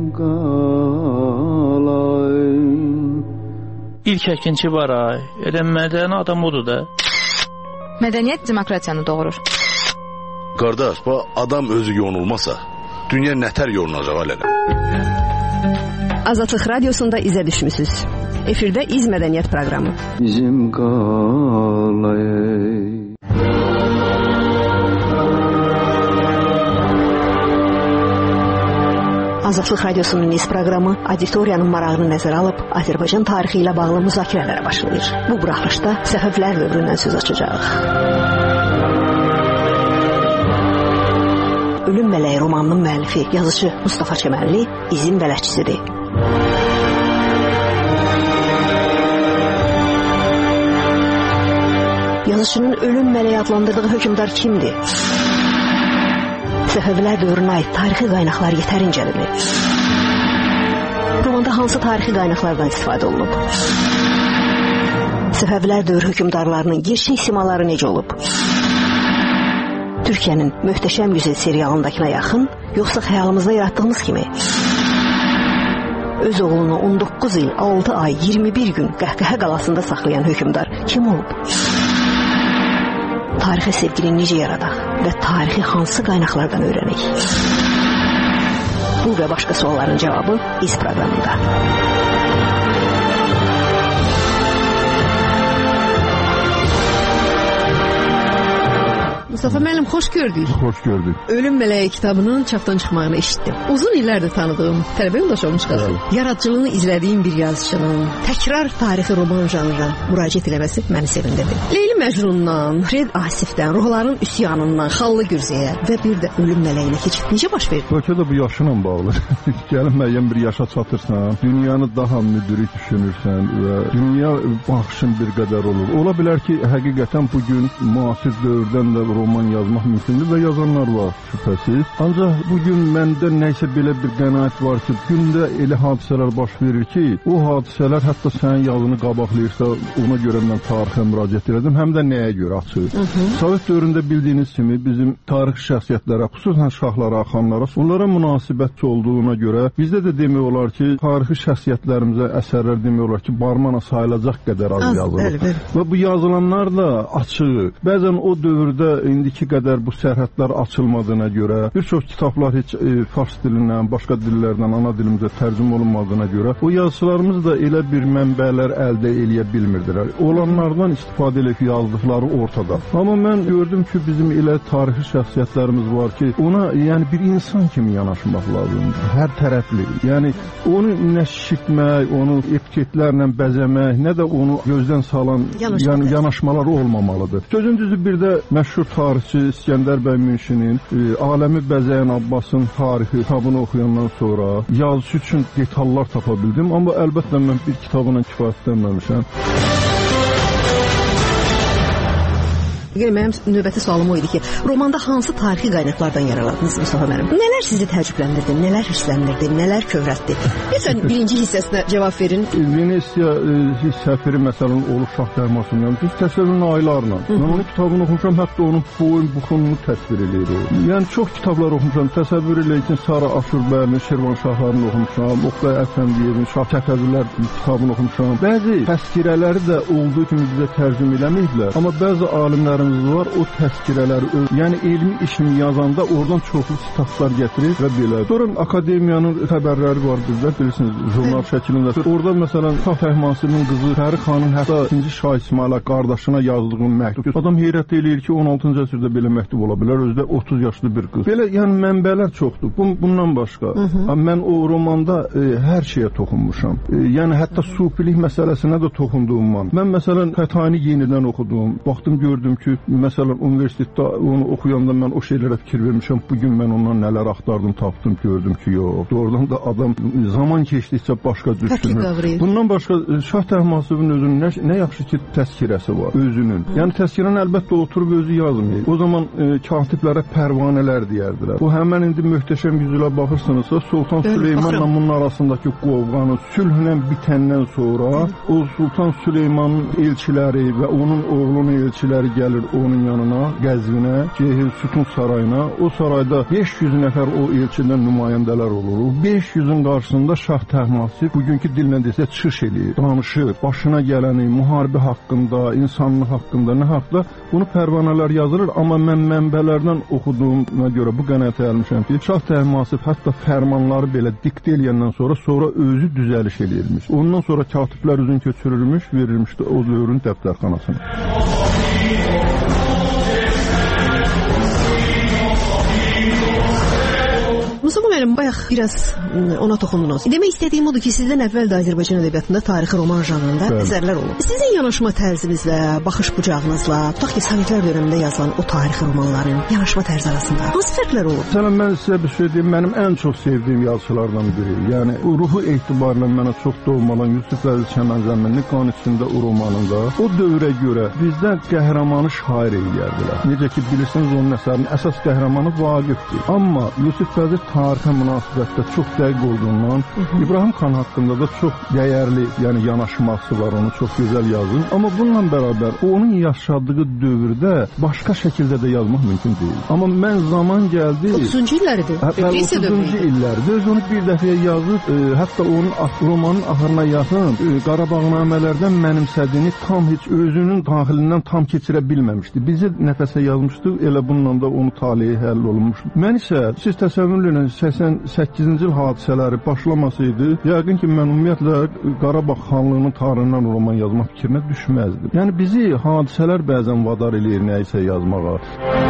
qalay. İlk əkinçi var ay. Elə mədəni adam odur da. Mədəniyyət demokratiyanı doğurur. Qardaş, bu adam özü yonulmasa, dünya nətər yolunacaq alələ? Azadlıq radiosunda izə düşmüsünüz. Efirdə İz Mədəniyyət proqramı. Bizim qalay. Azadlıq radiosunun İz proqramı auditoriyanın marağını nəzərə alıb Azərbaycan tarixi ilə bağlı müzakirələrə başlayır. Bu buraxılışda Səfəvilər dövründən söz açacağıq. Ölüm Mələyi romanının müəllifi, yazıcı Mustafa Çəmənli İzin bələdçisidir. Yazıcının Ölüm Mələyi adlandırdığı hökmdar kimdir? Səfəvilər dövrünə aid tarixi qaynaqlar yetərincədirmi? Romanda hansı tarixi qaynaqlardan istifadə olunub? Səfəvilər dövrü hökmdarlarının gerçək simaları necə olub? Türkiyənin Möhtəşəm Yüzü serialındakına yaxın, yoxsa xəyalımızda yaratdığımız kimi? Öz oğlunu on doqquz il, altı ay, iyirmi bir gün Qəhqəhə qalasında saxlayan hökmdar kim olub? Tarixə sevgini necə yaradaq və tarixi hansı qaynaqlardan öyrənək? Bu və başqa sualların cavabı İz proqramında. Mustafa müəllim, xoş gördük. Xoş gördük. Ölüm Mələyi kitabının çapdan çıxmağını eşitdim. Uzun illərdir tanıdığım, tələbə yoldaş olmuş qazan. Yaradıcılığını izlədiyim bir yazıçının təkrar tarixi roman janrına müraciət eləməsi məni sevindirdi. Leyli Məcnundan, Fred Asifdən, Ruhların Üsyanından, Xallı Gürzəyə və bir də Ölüm Mələyinə keçid necə baş verdi? Bəlkə də bu yaşınla bağlı. Gəlin müəyyən bir yaşa çatırsan, dünyanı daha müdrik düşünürsən və dünya baxışın bir qədər olur. Ola bilər ki, həqiqətən bugün müasir dövrdən də roman yazmaq mümkündür və yazanlar var şübhəsiz. Ancaq bugün məndə nəysə belə bir qənaət var ki, gündə elə hadisələr baş verir ki, o hadisələr hətta sənin yazını qabaqlayırsa, ona görə mən tarixə müraciət edirəm, həm də nəyə görə açır. Sovet dövründə bildiyiniz kimi bizim tarix şəxsiyyətlərə, xüsusən şahlara, xanlara, onlara münasibətçi olduğuna görə bizdə də demək olar ki, tarixi şəxsiyyətlərimizə əsərlər demək olar ki, barmana sayılacaq qədər az yazılır. Və bu yazılanlar da açıq. Bəzən o dövrdə indiki qədər bu sərhədlər açılmadığına görə, bir çox kitablar heç e, fars dilindən, başqa dillərdən ana dilimizə tərcümə olunmadığına görə, o yazılarımız da elə bir mənbələr əldə eləyə bilmirdilər. Olanlardan istifadə edib yazdıqları ortada. Amma mən gördüm ki, bizim elə tarixi şəxsiyyətlərimiz var ki, ona yəni bir insan kimi yanaşmaq lazımdır. Hər tərəfli. Yəni onu nə şişirtmək, onu etiketlərlə bəzəmək, nə də onu gözdən salan yəni, yanaşmalar olmamalıdır. Sözün düzü bir də məşhur tarixçi İskəndər bəy Münşinin e, Aləmi Bəzəyən Abbasın tarixi kitabını oxuyandan sonra yazısı üçün detallar tapa bildim. Amma əlbəttə mən bir kitabına kifayətlənməmişəm. Mənim növbəti sualım o idi ki, romanda hansı tarixi qaynaqlardan yararladınız Mustafa müəllim? Nələr sizi təəccübləndirdi, nələr hirsləndirdi, nələr kövrətdi? Lütfən birinci hissəsinə cavab verin. Venesiya e, səfiri məsələn olur Şah Təhmasından. Biz təsəvvürün aylarla. Mən onun kitabını oxumuşam, hətta onun boyun buxununu təsvir edir o. Yəni çox kitablar oxumuşam. Təsəvvür elə ki, Sara Aşurbəyinin, Şirvanşahlarını oxumuşam, Oqtay Əfəndiyevin Şah Təfəvvürlər kitabını oxumuşam. Bəzi təzkirələri də olduğu kimi bizə tərcümə eləməyiblər. Amma bəzi alimlərin var, o təzkirələri, yəni elmi işini yazanda oradan çoxlu sitatlar gətirir və belə. Sonra akademiyanın xəbərləri var bizdə, bilirsiniz, jurnal şəklində. Orada məsələn Şah Təhmasibin qızı Fəri xanın hətta ikinci Şah İsmayıla qardaşına yazdığı məktub. Adam heyrət eləyir ki, on altıncı əsrdə belə məktub ola bilər, özü də otuz yaşlı bir qız. Belə yəni mənbələr çoxdur. Bundan başqa, Hı -hı. mən o romanda e, hər şeyə toxunmuşam. E, yəni hətta sufilik məsələsinə də toxunduğum var. Mən məsələn Fətani yenidən oxudum. Baxdım, gördüm ki, məsələn, universitetdə onu oxuyanda mən o şeylərə fikir vermişəm. Bugün mən ondan nələr axtardım, tapdım, gördüm ki, yox. Doğrudan da adam zaman keçdikcə başqa düşünür. Bundan başqa Şah Təhmasibin özünün nə, nə yaxşı ki, təzkirəsi var, özünün. Hı. Yəni təzkirəni əlbəttə oturub özü yazmıyor. O zaman e, katiblərə pərvanələr deyərdilər. Bu həmən indi möhtəşəm yüzülə baxırsınızsa, Sultan Bəli, Süleymanla bunun arasındakı qovğanı sülhlə bitəndən sonra Hı. o Sultan Süleymanın elçiləri və onun oğlunun elçiləri gəlir gəlir onun yanına, Qəzvinə, Cehil Sütun sarayına. O sarayda beş yüz nəfər o elçidən nümayəndələr olur. O beş yüzün qarşısında Şah Təhmasib bugünkü dillə desə çıxış eləyir, danışır. Başına gələni, müharibə haqqında, insanlıq haqqında, nə haqda bunu pərvanələr yazılır. Amma mən mənbələrdən oxuduğuma görə bu qənaətə gəlmişəm ki, Şah Təhmasib hətta fərmanları belə diktə eləyəndən sonra sonra özü düzəliş eləyirmiş. Ondan sonra katiblər üzün köçürülmüş, verilmişdi o dövrün dəftərxanasına. Mustafa müəllim, bayaq biraz ona toxundunuz. Demək istədiyim odur ki, sizdən əvvəl də Azərbaycan ədəbiyyatında tarixi roman janrında əsərlər olub. Sizin yanaşma tərzinizlə, baxış bucağınızla, tutaq ki, Sovetlər dövründə yazılan o tarixi romanların yanaşma tərzi arasında hansı fərqlər olur? Sənə mən sizə bir şey deyim, mənim ən çox sevdiyim yazıçılardan biri. Yəni, ruhu etibarla mənə çox doğmalan Yusif Əziz Çəmənzəminli qan içində o romanında o dövrə görə bizdə qəhrəmanı şair eləyərdilər. Necə ki, bilirsiniz, onun əsərinin əsas qəhrəmanı Vaqifdir. Amma Yusif Əziz tarixə münasibətdə çox dəqiq olduğundan İbrahim xan haqqında da çox dəyərli, yəni yanaşması var, onu çox gözəl yazır. Amma bununla bərabər onun yaşadığı dövrdə başqa şəkildə də yazmaq mümkün deyil. Amma mən zaman gəldi... otuzuncu illəridir. otuzuncu illərdir. Öz onu bir dəfəyə yazıb, e, hətta onun romanın axırına yaxın e, Qarabağnamələrdən mənimsədiyini tam heç özünün daxilindən tam keçirə bilməmişdi. Bizi nəfəsə yazmışdı, elə bununla da onu taleyi həll olunmuşdu. Mən isə siz təsəvvür edin, səksən səkkizinci il hadisələri başlamasaydı, yəqin ki, mən ümumiyyətlə Qarabağ xanlığının tarixindən roman yazmaq fikrinə düşməzdim. Yəni, bizi hadisələr bəzən vadar eləyir nəyisə yazmağa.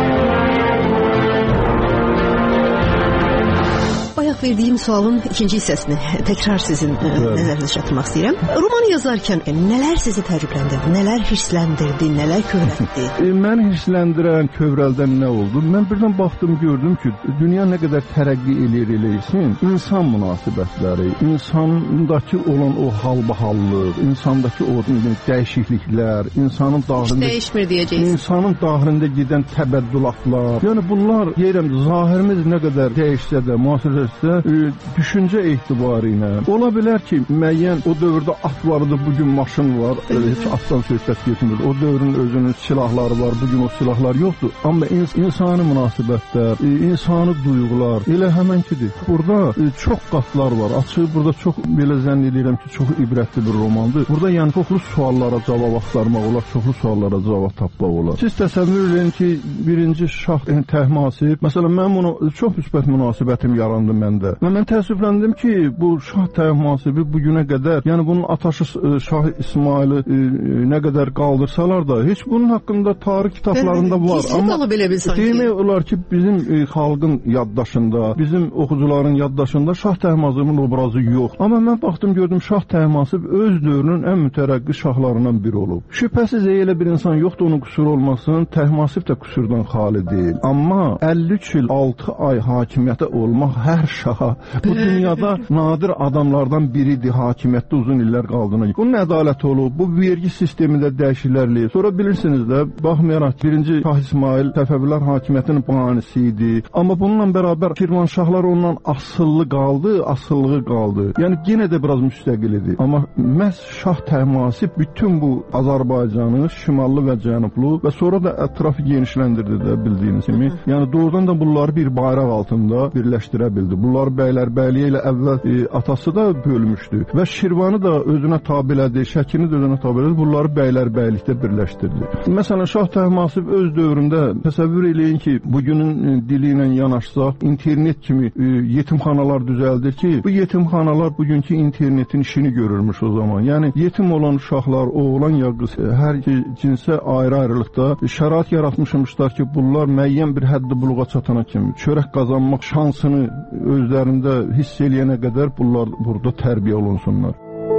Bayaq verdiyim sualın ikinci hissəsini təkrar sizin nəzərinizə çatdırmaq istəyirəm. Romanı yazarkən nələr sizi təəccübləndirdi, nələr hirsləndirdi, nələr kövrəltdi? E, məni hirsləndirən, kövrəldən nə oldu? Mən birdən baxdım, gördüm ki, dünya nə qədər tərəqqi eləyir eləyirsin, insan münasibətləri, insandakı olan o halbahallıq, insandakı o dəyişikliklər, insanın daxilində... Hiç dəyişmir deyəcəyiz. İnsanın daxilində gedən təbəddülatlar. Yəni, bunlar, deyirəm, zahirimiz nə qədər dəyişsə də, müasirə E, düşüncə etibarı ilə ola bilər ki, müəyyən o dövrdə at vardı, bugün maşın var, elə heç atdan söhbət getmir. O dövrün özünün silahları var, bugün o silahlar yoxdur. Amma ins insani münasibətlər, e, insani duyğular elə həmənkidir. Burada e, çox qatlar var. Açıq burada çox belə zənn edirəm ki, çox ibrətli bir romandır. Burada yəni çoxlu suallara cavab axtarmaq olar, çoxlu suallara cavab tapmaq olar. Siz təsəvvür edin ki, birinci Şah yəni, Təhmasib, məsələn, mən bunu çox müsbət münasibətim yarandı məndə. Və mən təəssüfləndim ki, bu Şah Təhmasibi bugünə qədər, yəni bunun ataşı Şah İsmaili e, nə qədər qaldırsalar da, heç bunun haqqında tarix kitablarında var. Amma demək olar ki, bizim e, xalqın yaddaşında, bizim oxucuların yaddaşında Şah Təhmasibin obrazı yox. Amma mən baxdım, gördüm, Şah Təhmasib öz dövrünün ən mütərəqqi şahlarından biri olub. Şübhəsiz elə bir insan yoxdur, onun qüsuru olmasın, Təhmasib də qüsurdan xali deyil. Amma əlli üç il, altı ay hakimiyyətə olmaq hər şaha bu dünyada nadir adamlardan biridir, hakimiyyətdə uzun illər qaldığına. Bunun ədaləti olub, bu vergi sistemində dəyişikliklər. Sonra bilirsiniz də, baxmayaraq birinci Şah İsmail Səfəvilər hakimiyyətinin banisi idi. Amma bununla bərabər Şirvanşahlar ondan asıllı qaldı, asıllığı qaldı. Yəni yenə də biraz müstəqil idi. Amma məhz Şah Təhmasib bütün bu Azərbaycanı, şimallı və cənublu və sonra da ətrafı genişləndirdi də bildiyiniz kimi. Yəni doğrudan da bunları bir bayraq altında birləşdirə bildi. Bunlar bəylərbəyliyi ilə əvvəl e, atası da bölmüşdü və Şirvanı da özünə tabilədi, Şəkini də özünə tabilədi. Bunları bəylərbəylikdə birləşdirdi. Məsələn, Şah Təhmasib öz dövründə təsəvvür eləyin ki, bugünün e, dili ilə yanaşsaq, internet kimi e, yetimxanalar düzəldir ki, bu yetimxanalar bugünkü internetin işini görürmüş o zaman. Yəni, yetim olan uşaqlar, oğlan ya qız, e, hər cinsə ayrı-ayrılıqda şərait yaratmışmışlar ki, bunlar müəyyən bir həddi buluğa çatana kimi çörək qazanmaq şansını özlərində hiss eləyənə qədər bunlar burada tərbiyə olunsunlar.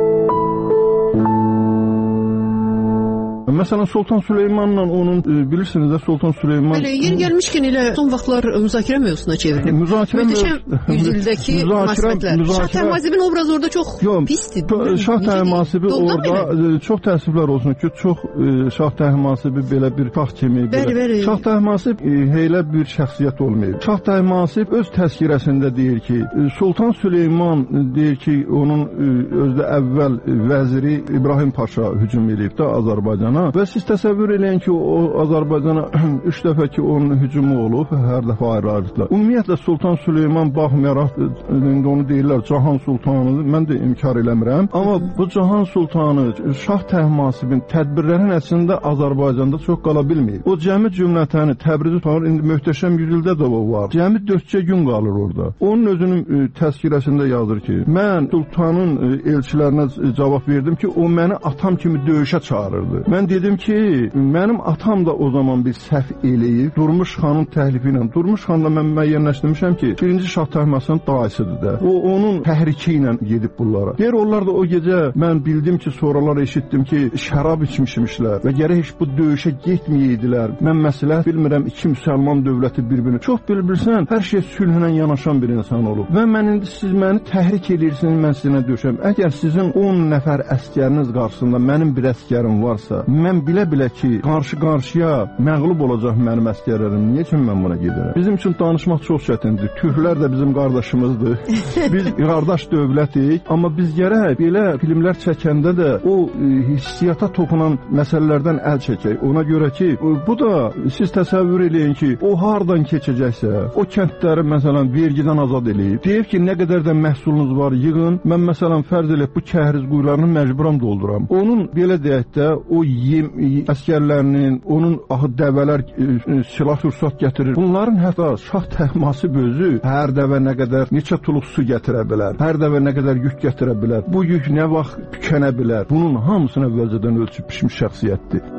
Məsələn, Sultan Süleymanla onun, e, bilirsiniz də Sultan Süleyman... Bəli, yeri gəlmişkən elə son vaxtlar müzakirə mövzusuna çevrilib. Müzakirə Möhtəşəm yüzyıldəki münasibətlər. Şah Təhmasibin obrazı orada çox pisdir. Şah Təhmasibi orada, çox təəssüflər olsun ki, çox e, Şah Təhmasibi belə bir şah kimi... Bəli, bəli. Şah Təhmasib e, elə bir şəxsiyyət olmayıb. Şah Təhmasib öz təzkirəsində deyir ki, Sultan Süleyman deyir ki, onun e, özdə əvvəl vəziri İbrahim Paşa hücum edib də Azərbaycana. və siz təsəvvür eləyin ki, o Azərbaycana üç dəfə ki, onun hücumu olub, hər dəfə ayrı-ayrılıqla. Ümumiyyətlə, Sultan Süleyman baxmayaraq, indi onu deyirlər, Cahan Sultanıdır, mən də inkar eləmirəm. Amma bu Cahan Sultanı, Şah Təhmasibin tədbirlərin əslində Azərbaycanda çox qala bilməyib. O cəmi cümlətəni Təbrizi tutar, indi möhtəşəm yüzildə də o var. Cəmi dördcə gün qalır orada. Onun özünün təzkirəsində yazır ki, mən Sultanın elçilərinə cavab verdim ki, o məni atam kimi döyüşə çağırırdı. Mən dedim ki, mənim atam da o zaman bir səhv eləyib, Durmuş xanın təhlifi ilə. Durmuş xan da mən müəyyənləşdirmişəm ki, birinci Şah Təhmasibin dayısıdır da. O, onun təhriki ilə gedib bunlara. Deyir, onlar da o gecə mən bildim ki, sonralar eşitdim ki, şərab içmişmişlər və gərək heç bu döyüşə getməyəydilər. Mən məsələ bilmirəm, iki müsəlman dövləti bir-birini. Çox bilbilsən, hər şey sülhlə yanaşan bir insan olub. Və mən indi siz məni təhrik edirsiniz, mən sizinlə döyüşəm. Əgər sizin on nəfər əskəriniz qarşısında mənim bir əskərim varsa, mən bilə-bilə ki, qarşı-qarşıya məğlub olacaq mənim əskərlərim. Niyə üçün mən buna gedirəm? Bizim üçün danışmaq çox çətindir. Türklər də bizim qardaşımızdır. Biz qardaş dövlətik, amma biz gərək belə filmlər çəkəndə də o e, hissiyata toxunan məsələlərdən əl çəkək. Ona görə ki, bu da siz təsəvvür eləyin ki, o hardan keçəcəksə, o kəndləri məsələn vergidən azad eləyib. Deyib ki, nə qədər də məhsulunuz var, yığın. Mən məsələn fərz eləyib bu kəhriz quyularını məcburam dolduram. Onun belə deyək də o yem əskərlərinin, onun ahı dəvələr e, silah fürsət gətirir. Bunların hətta Şah Təhmasib özü hər dəvə nə qədər neçə tuluq su gətirə bilər, hər dəvə nə qədər yük gətirə bilər. Bu yük nə vaxt tükənə bilər. Bunun hamısını əvvəlcədən ölçüb pişmiş şəxsiyyətdir.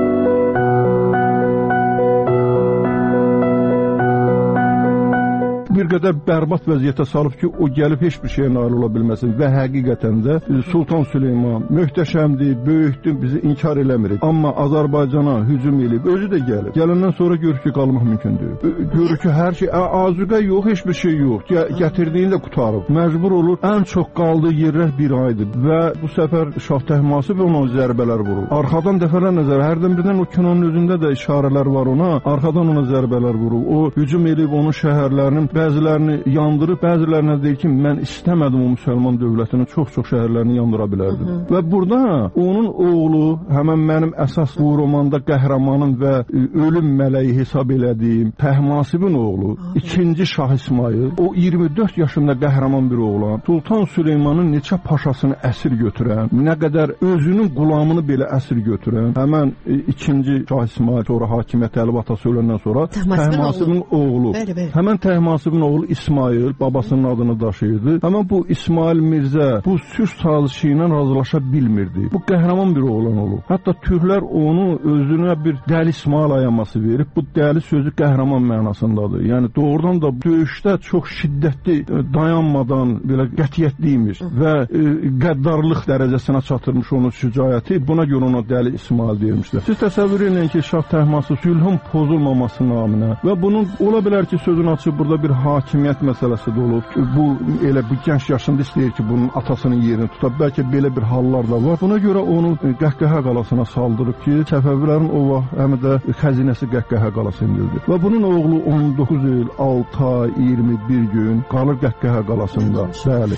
Bir qədər bərbad vəziyyətə salıb ki, o gəlib heç bir şeyə nail ola bilməsin və həqiqətən də Sultan Süleyman möhtəşəmdir, böyükdür, bizi inkar eləmirik. Amma Azərbaycana hücum edib, özü də gəlib. Gələndən sonra görür ki, qalmaq mümkündür. Görür ki, hər şey, azuqə yox, heç bir şey yox. Gətirdiyini də qutarıb. Məcbur olur, ən çox qaldığı yerlər bir aydır və bu səfər Şah Təhmasib ona zərbələr vurur. Arxadan dəfələrlə zərbə, hərdən birdən o kinonun özündə də işarələr var ona, arxadan ona zərbələr vurur. O hücum edib onun şəhərlərinin bəzilərini yandırıb, bəzilərinə deyir ki, mən istəmədim o müsəlman dövlətinin çox-çox şəhərlərini yandıra bilərdim. Hı -hı. Və burada onun oğlu, həmən mənim əsas bu romanda qəhrəmanım və ölüm mələyi hesab elədiyim Təhmasibin oğlu, Hı -hı. ikinci Şah İsmayıl, o iyirmi dörd yaşında qəhrəman bir oğlan, Sultan Süleymanın neçə paşasını əsir götürən, nə qədər özünün qulamını belə əsir götürən, həmən ikinci Şah İsmayıl, sonra hakimiyyət əlib atası öləndən sonra Təhmasibin oğlu, bəli, bəli. Həmən Təhmasibin oğlu İsmayıl babasının adını daşıyırdı. Amma bu İsmail Mirzə bu sülh sazişi ilə razılaşa bilmirdi. Bu qəhrəman bir oğlan olub. Hətta türklər onu özünə bir dəli İsmail ayaması verib. Bu dəli sözü qəhrəman mənasındadır. Yəni doğrudan da döyüşdə çox şiddətli, dayanmadan belə qətiyyətli imiş və e, qəddarlıq dərəcəsinə çatırmış onun şücaəti. Buna görə ona dəli İsmail deyilmişdir. Siz təsəvvür edin ki, Şah Təhmasib sülhün pozulmaması naminə və bunun ola bilər ki, sözünü açıb burada bir hakimiyyət məsələsi də olub. Bu elə bu gənc yaşında istəyir ki, bunun atasının yerini tuta. Bəlkə belə bir hallar da var. Buna görə onu Qəhqəhə qalasına saldırıb ki, Səfəvilərin o vaxt həm də xəzinəsi Qəhqəhə qalasındadır. Və bunun oğlu on doqquz il, altı ay, iyirmi bir gün qalır Qəhqəhə qalasında. Bəli.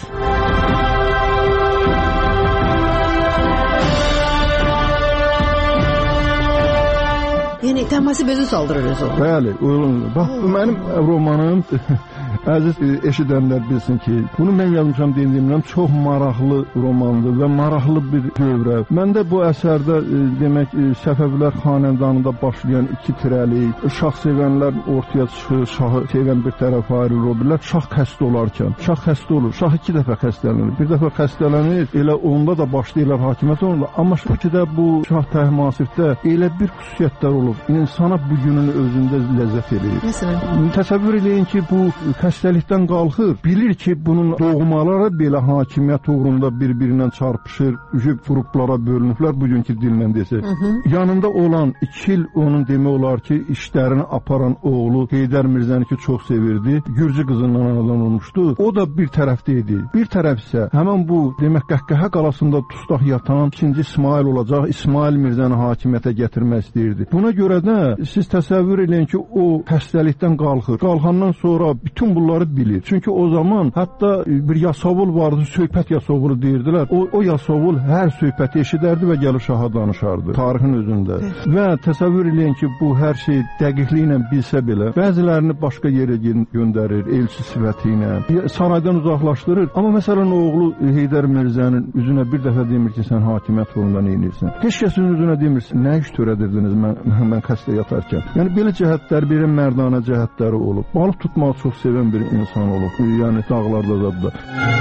Yəni Təhmasib özü saldırır özü. Bəli, bax bu mənim romanım. Əziz eşidənlər bilsin ki, bunu mən yazmışam deyilməm, çox maraqlı romandır və maraqlı bir dövrə. Məndə bu əsərdə e, demək e, Səfəvilər xanədanında başlayan iki tirəli, şah sevənlər ortaya çıxır, şahı sevən bir tərəf ayrılır, o birlər şah xəstə olarkən. Şah xəstə olur, şah iki dəfə xəstələnir, bir dəfə xəstələnir, elə onda da başlayırlar hakimiyyət onunla. Amma şu ki də bu Şah Təhmasibdə elə bir xüsusiyyətlər olub, insana bu günün özündə ləzzət edir. Məsələn, təsəvvür edin ki, bu xəstəlikdən qalxır, bilir ki, bunun doğmaları belə hakimiyyət uğrunda bir-birindən çarpışır, ücüb qruplara bölünüblər, bugünkü dillə desək. Yanında olan iki il onun demək olar ki, işlərini aparan oğlu Heydər Mirzəni ki, çox sevirdi, Gürcü qızından anadan olmuşdu. O da bir tərəfdə idi. Bir tərəf isə həmən bu, demək, Qəhqəhə qalasında dustaq yatan ikinci İsmail olacaq, İsmail Mirzəni hakimiyyətə gətirmək istəyirdi. Buna görə də siz təsəvvür edin ki, o xəstəlikdən qalxır. Qalxandan sonra bütün Bütün bunları bilir. Çünki o zaman hətta bir Yasavul vardı, söhbət Yasavulu deyirdilər. O, o Yasavul hər söhbəti eşidərdi və gəlib şaha danışardı tarixin özündə. Və təsəvvür eləyin ki, bu hər şey dəqiqliklə bilsə belə, bəzilərini başqa yerə göndərir, elçi sifəti ilə, saraydan uzaqlaşdırır. Amma məsələn, oğlu Heydər Mirzənin üzünə bir dəfə demir ki, sən hakimiyyət uğrunda nə edirsən? Heç kəsin üzünə demirsin, nə iş törədirdiniz mən, mən xəstə yatarkən? Yəni, belə cəhətlər, belə mərdanə cəhətləri olub. Balıq tutmağı çox sevən bir insan olub. Yəni, dağlarda zadda.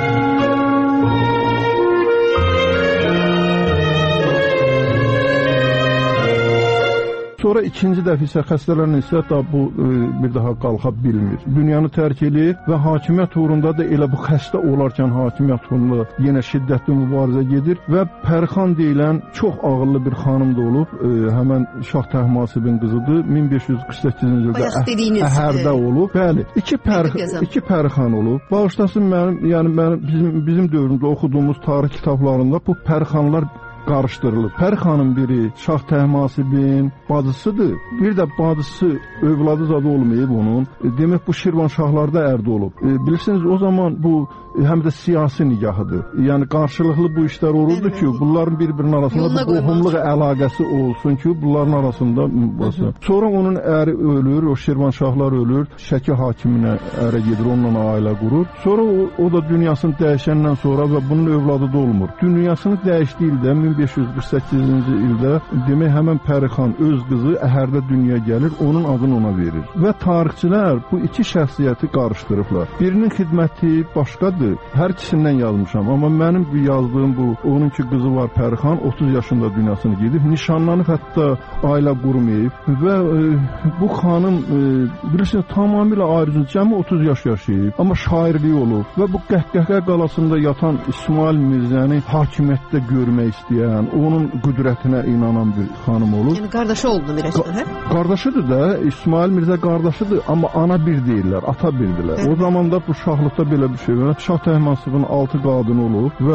Sonra ikinci dəfə isə xəstələrin isə da bu e, bir daha qalxa bilmir. Dünyanı tərk edir və hakimiyyət uğrunda da elə bu xəstə olarkən hakimiyyət uğrunda yenə şiddətli mübarizə gedir və Pərxan deyilən çox ağıllı bir xanım da olub. E, həmən Şah Təhmasibin qızıdır. min beş yüz qırx səkkizinci ildə Əhərdə olub. Bəli, iki, pər, iki Pərxan olub. Bağışlasın mənim, yəni mənim, bizim, bizim dövrümüzdə oxuduğumuz tarix kitablarında bu Pərxanlar qarışdırılıb. Pərxanın biri Şah Təhmasibin bacısıdır. Bir də bacısı övladı zadı olmayıb onun. E, demək bu Şirvanşahlarda ərdə olub. E, bilirsiniz o zaman bu e, həm də siyasi nigahıdır. Yəni qarşılıqlı bu işlər olurdu ki, bunların bir-birinin arasında bu qohumluq əlaqəsi olsun ki, bunların arasında mübahisə. Sonra onun əri ölür, o Şirvanşahlar ölür, Şəki hakiminə ərə gedir, onunla ailə qurur. Sonra o, o da dünyasını dəyişəndən sonra və bunun övladı da olmur. Dünyasını dəyişdiyi ildə min beş yüz qırx səkkizinci ildə demək həmən Pərixan öz qızı Əhərdə dünyaya gəlir, onun adını ona verir. Və tarixçilər bu iki şəxsiyyəti qarışdırıblar. Birinin xidməti başqadır. Hər ikisindən yazmışam, amma mənim yazdığım bu, onun ki qızı var Pərixan, otuz yaşında dünyasını gedib, nişanlanıb hətta ailə qurmayıb və e, bu xanım e, bilirsiniz tamamilə ayrıca cəmi otuz yaş yaşayıb, amma şairliyi olub və bu Qəhqəhə qalasında yatan İsmail Mirzəni hakimiyyətdə görmək istəyən, onun qüdrətinə inanan bir xanım olub. Yəni qardaşı oldu Mirəşlər, hə? Qardaşıdır da, İsmail Mirzə qardaşıdır, amma ana bir deyirlər, ata bildilər. O zamanda bu şahlıqda belə bir şey var. Şah Təhmasibin altı qadını olub və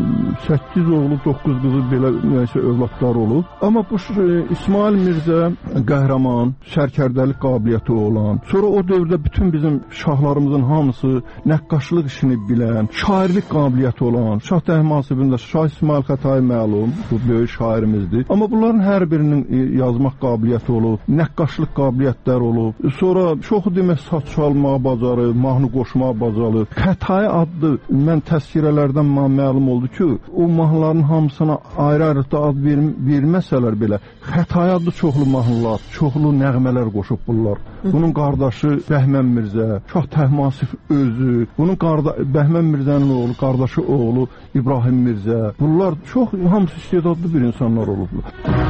səkkiz oğlu, doqquz qızı belə nəysə övladlar olub. Amma bu İsmail Mirzə qəhrəman, sərkərdəlik qabiliyyəti olan, sonra o dövrdə bütün bizim şahlarımızın hamısı nəqqaşlıq işini bilən, şairlik qabiliyyəti olan, Şah Təhmasibin də Şah İsmail Xətai məlum, bu böyük şairimizdir. Amma bunların hər birinin yazmaq qabiliyyəti olub, nəqqaşlıq qabiliyyətlər olub. Sonra çoxu demək saç çalmağa bacarır, mahnı qoşmağa bacarır. Xətai adlı mən təzkirələrdən məlum oldu ki, o mahnıların hamısına ayrı-ayrıqda ad verməsələr belə, Xətai adlı çoxlu mahnılar, çoxlu nəğmələr qoşub bunlar. Bunun qardaşı Bəhmən Mirzə, Şah Təhmasib özü, bunun qarda Bəhmən Mirzənin oğlu, qardaşı oğlu İbrahim Mirzə. Bunlar çox hamısı istedadlı bir insanlar olublar.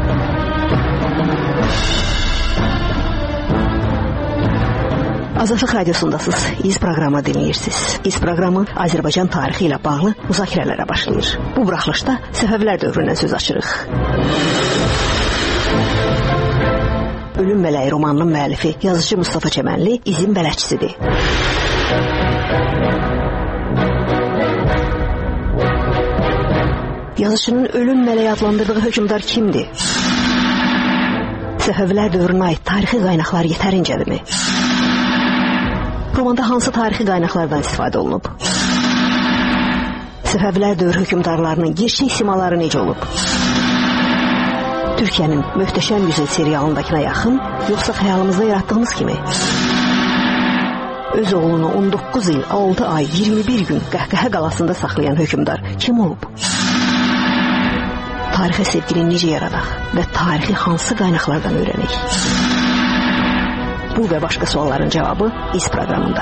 Azadlıq Radiosundasınız. İz proqramı dinləyirsiniz. İz proqramı Azərbaycan tarixi ilə bağlı müzakirələrə başlayır. Bu buraxılışda Səfəvilər dövründən söz açırıq. Ölüm Mələyi romanının müəllifi yazıcı Mustafa Çəmənli izin bələdçisidir. Yazıcının Ölüm Mələyi adlandırdığı hökmdar kimdir? Səfəvilər dövrünə aid tarixi qaynaqlar yetərincədirmi? Romanda hansı tarixi qaynaqlardan istifadə olunub? Səfəvilər dövrü hökmdarlarının gerçək simaları necə olub? Türkiyənin Möhtəşəm Yüzül serialındakına yaxın, yoxsa xəyalımızda yaratdığımız kimi? Öz oğlunu on doqquz il, altı ay, iyirmi bir gün Qəhqəhə qalasında saxlayan hökmdar kim olub? Tarixə sevgini necə yaradaq və tarixi hansı qaynaqlardan öyrənək? Bu və başqa sualların cavabı İz proqramında.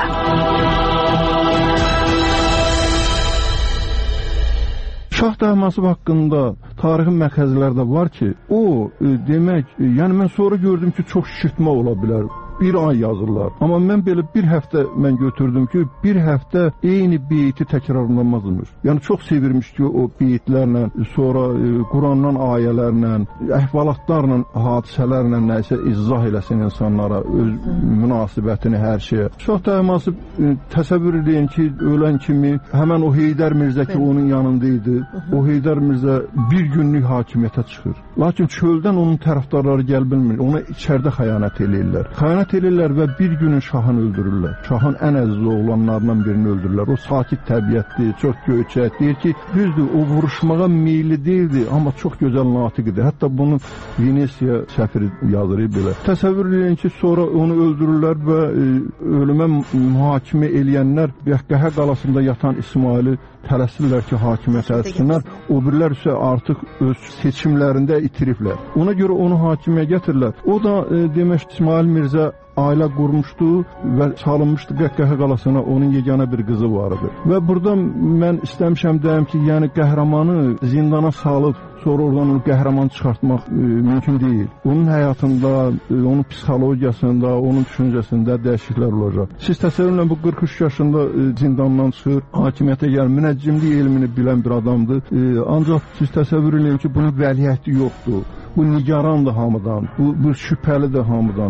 Şah Təhmasib haqqında tarixi məxəzlər də var ki, o e, demək, e, yəni mən sonra gördüm ki, çox şişirtmə ola bilər. Bir ay yazırlar. Amma mən belə bir həftə mən götürdüm ki, bir həftə eyni beyti təkrarlanmazmış. Yəni çox sevirmiş ki, o beytlərlə, sonra e, Qurandan ayələrlə, əhvalatlarla, hadisələrlə nəsə izah eləsin insanlara, öz münasibətini, hər şeyə. Şah Təhmasib e, təsəvvür edin ki, ölən kimi həmən o Heydər Mirzə ki, onun yanında idi. O Heydər Mirzə bir günlük hakimiyyətə çıxır. Lakin çöldən onun tərəfdarları gəl bilmir. Ona içərdə xəyanət eləyirlər. Xəyanət Xəyanət edirlər və bir günün şahını öldürürlər. Şahın ən əziz oğlanlarından birini öldürürlər. O sakit təbiətli, çox göyçək. Deyir ki, düzdür, o vuruşmağa meyilli deyildi, amma çox gözəl natiq idi. Hətta bunu Venesiya səfiri yazır belə. Təsəvvür edin ki, sonra onu öldürürlər və e, ölümə mühakimə eləyənlər Qəhqəhə qalasında yatan İsmaili tələsirlər ki, hakimiyyət etsinlər. O birlər isə artıq öz seçimlərində itiriblər. Ona görə onu hakimiyyəyə gətirirlər. O da e, demək İsmail Mirzə ailə qurmuşdu və salınmışdı Qəhqəhə qalasına, onun yeganə bir qızı vardı. Və burada mən istəmişəm deyim ki, yəni qəhrəmanı zindana salıb sonra oradan onu qəhrəman çıxartmaq e, mümkün deyil. Onun həyatında, e, onun psixologiyasında, onun düşüncəsində dəyişikliklər olacaq. Siz təsəvvürlə bu qırx üç yaşında e, zindandan çıxır, hakimiyyətə gəlir, münəccimlik elmini bilən bir adamdır. E, ancaq siz təsəvvür edin ki, bunun vəliəhdi yoxdur. Bu nigarandır hamıdan, bu, bu şübhəlidir hamıdan.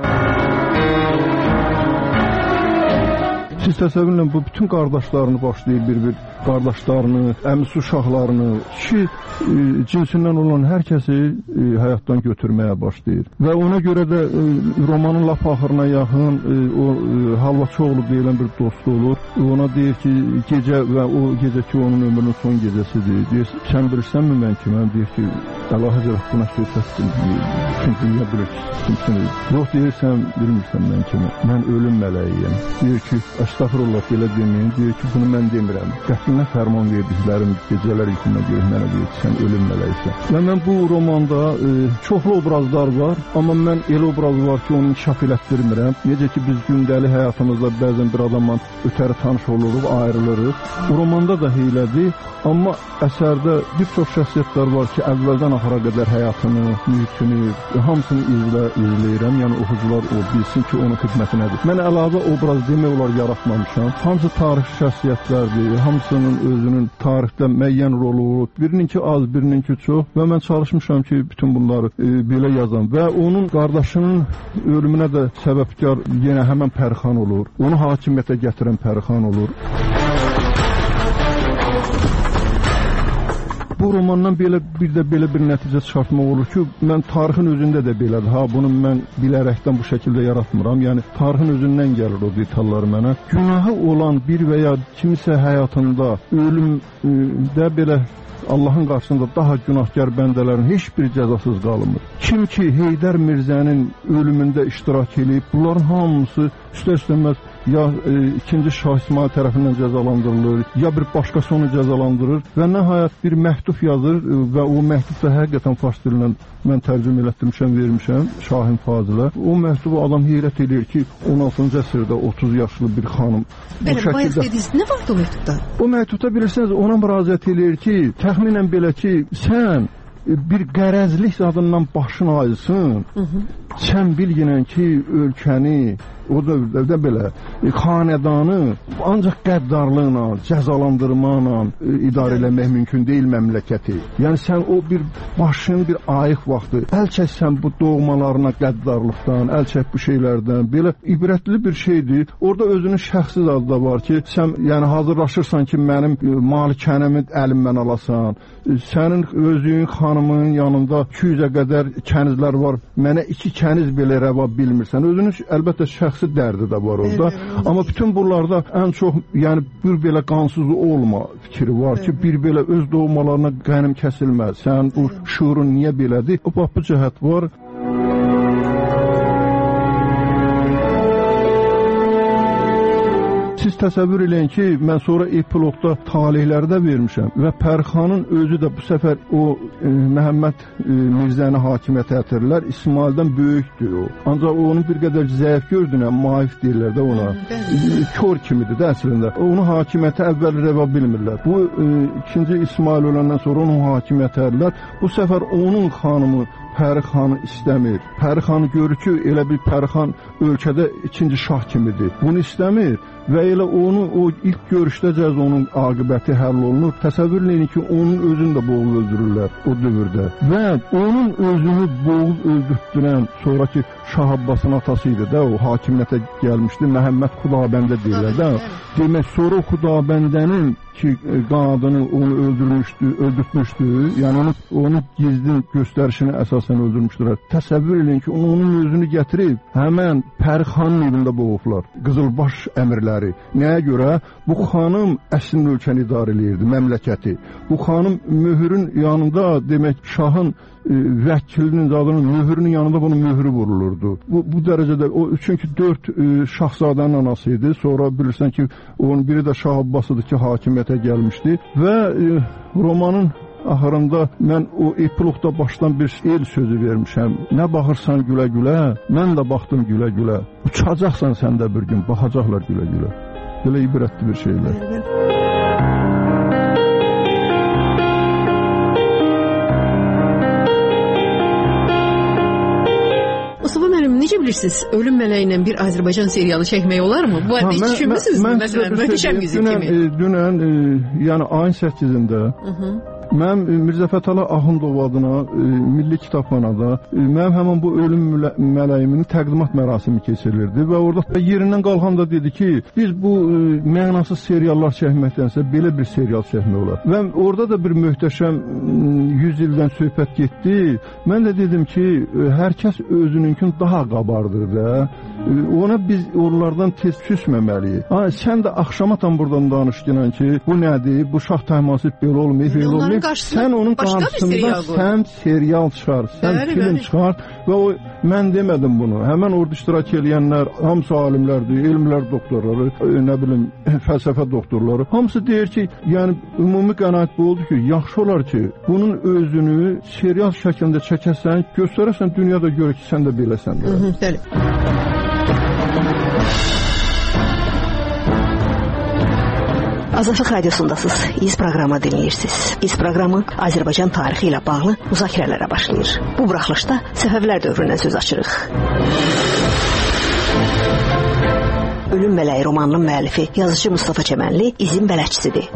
Siz təsəvvürlə bu bütün qardaşlarını başlayır bir-bir, qardaşlarını, əmisi uşaqlarını, kişi e, cinsindən olan hər kəsi e, həyatdan götürməyə başlayır. Və ona görə də e, romanın lap axırına yaxın e, o e, Halvaçıoğlu deyilən bir dostu olur. Ona deyir ki, gecə və o gecəki onun ömrünün son gecəsidir. Deyir, sən bilirsənmi mən ki, mən deyir ki, Əlahəzrət buna söhbətdir, bütün dünya bilir ki, kimsiniz. Yox deyirsən, bilmirsən mən kimi, mən ölüm mələyiyəm. Deyir ki, əstəğfirullah, belə deməyin, deyir ki, bunu mən demirəm. Qətlinə fərman verdiklərim gecələr yuxuma görür, mənə deyir ki, sən ölüm mələysən. Və mən bu romanda e, çoxlu obrazlar var, amma mən elə obraz var ki, onu inkişaf elətdirmirəm. Necə ki, biz gündəlik həyatımızda bəzən bir adamla ötəri tanış oluruq, ayrılırıq. Bu romanda da heylədir, amma əsərdə bir çox şəxsiyyətlər var ki, əvvəldən axıra qədər həyatını, mühitini, hamısını izlə, izləyirəm. Yəni oxucular o bilsin ki, onun xidmətinədir. Mən əlavə obraz demək olar yaratmamışam. Hamısı tarixi şəxsiyyətlərdir. Hamısının özünün tarixdə müəyyən rolu olur. Birininki az, birininki çox. Və mən çalışmışam ki, bütün bunları e, belə yazam. Və onun qardaşının ölümünə də səbəbkar yenə həmən Pərxan olur. Onu hakimiyyətə gətirən Pərxan olur. Bu romandan belə bir də belə bir nəticə çıxartmaq olur ki, mən tarixin özündə də belədir. Ha, bunu mən bilərəkdən bu şəkildə yaratmıram. Yəni tarixin özündən gəlir o detallar mənə. Günahı olan bir və ya kimisə həyatında ölümdə belə Allahın qarşısında daha günahkar bəndələrin heç bir cəzasız qalmır. Kim ki Heydər Mirzənin ölümündə iştirak edib, bunların hamısı üstə-üstəməz ya e, ikinci Şah İsmail tərəfindən cəzalandırılır, ya bir başqası onu cəzalandırır və nəhayət bir məktub yazır e, və o məktubda həqiqətən fars dilindən mən tərcümə elətdirmişəm, vermişəm Şahin Fazilə. O məktubu adam heyrət edir ki, on altıncı əsrdə otuz yaşlı bir xanım Bəli, şəkildə... bayaq dediniz, nə vardı o məktubda? O məktubda bilirsiniz, ona müraciət edir ki, təxminən belə ki, sən bir qərəzlik zadından başın ayılsın, hı -hı. Sən bilginən ki, ölkəni, o da belə xanədanı ancaq qəddarlıqla, cəzalandırmaqla idarə eləmək mümkün deyil məmləkəti. Yəni sən o bir başın bir ayıq vaxtı əl çəksən bu doğmalarına qəddarlıqdan, əl çək bu şeylərdən, belə ibrətli bir şeydir. Orada özünün şəxsi adı da var ki, sən yəni hazırlaşırsan ki, mənim malikənəmi əlimdən alasan, sənin özün xanımın yanında iki yüzə qədər kənizlər var, mənə iki kəniz belə rəva bilmirsən. Özünün əlbəttə şəxsi dərdi də var orada. Evet, amma bütün bunlarda ən çox yəni bir belə qansız olma fikri var ki, bir belə öz doğmalarına qənim kəsilməz. Sən bu şuurun niyə belədir? O bax bu cəhət var. Siz təsəvvür eləyin ki, mən sonra epilogda talihlərdə vermişəm və Pərxanın özü də bu səfər o e, Məhəmməd e, Mirzəni hakimiyyətə gətirirlər. İsmaildən böyükdür o. Ancaq onun bir qədər zəif gördüyünə maif deyirlər də ona. E, kör kimidir də əslində. Onu hakimiyyətə əvvəl rəva bilmirlər. Bu e, ikinci İsmail öləndən sonra onu hakimiyyətə gətirirlər. Bu səfər onun xanımı Pərxanı istəmir. Pərxanı görür ki, elə bir Pərxan ölkədə ikinci şah kimidir. Bunu istəmir və elə onu o ilk görüşdəcəz onun aqibəti həll olunur. Təsəvvür edin ki, onun özünü də boğub öldürürlər o dövrdə. Və onun özünü boğub öldürtdürən sonraki Şah Abbasın atası idi də, o hakimiyyətə gəlmişdi. Məhəmməd Xudabəndə deyirlər də. Demək, sonra Xudabəndənin ki qanadını onu öldürmüşdü, öldürtmüşdü. Yəni onu onu gizli göstərişinə əsasən öldürmüşdülər. Təsəvvür edin ki, onun özünü gətirib həmin Pərixanın evində boğublar. Qızılbaş əmirləri. Nəyə görə? Bu xanım əslində ölkəni idarə edirdi, məmləkəti. Bu xanım möhürün yanında demək şahın vəkilinin adının möhürünün yanında bunun möhürü vurulurdu. Bu, bu dərəcədə o çünki dörd e, şahzadənin anası idi. Sonra bilirsən ki, onun biri də Şah Abbasıdır ki, hakimiyyətə gəlmişdi və e, romanın axırında mən o epilogda başdan bir el sözü vermişəm. Nə baxırsan gülə-gülə, mən də baxdım gülə-gülə. Uçacaqsan sən də bir gün, baxacaqlar gülə-gülə. Belə ibrətli bir şeylər. Mustafa müəllim, necə bilirsiniz, Ölüm mələyi ilə bir Azərbaycan serialı çəkmək olarmı? Bu arada heç düşünmüsünüzmü? Məsələn, Möhtəşəm Yüzük kimi. Dünən, e, yəni ayın səkkizində mən Mirzə Fətəli Axundov adına e, Milli Kitabxanada e, mənim həmin bu Ölüm mələyiminin təqdimat mərasimi keçirilirdi və orada yerindən qalxan da dedi ki, biz bu e, mənasız seriallar çəkməkdənsə belə bir serial çəkmək olar. Və orada da bir möhtəşəm yüz ildən söhbət getdi. Mən də dedim ki, e, hər kəs özününkün daha qabardır da. E, ona biz onlardan tez küsməməliyik. Ha, sən də axşama tam buradan danışdın ki, bu nədir? Bu şah təhmasib belə olmayıb, belə olmayıb. Sən onun qarşısında sən serial çıxar, sən bəli, film bəli. çıxar və o, mən demədim bunu. Həmən orada iştirak edənlər, hamısı alimlərdir, elmlər doktorları, nə bilim, fəlsəfə doktorları. Hamısı deyir ki, yəni ümumi qənaət bu oldu ki, yaxşı olar ki, bunun özünü serial şəklində çəkəsən, göstərəsən, dünyada görür ki, sən də beləsən. Bəli. Azadlıq Radiosundasınız. İz proqramı dinləyirsiniz. İz proqramı Azərbaycan tarixi ilə bağlı müzakirələrə başlayır. Bu buraxılışda Səfəvilər dövründən söz açırıq. Ölüm mələyi romanının müəllifi, yazıcı Mustafa Çəmənli izin bələdçisidir.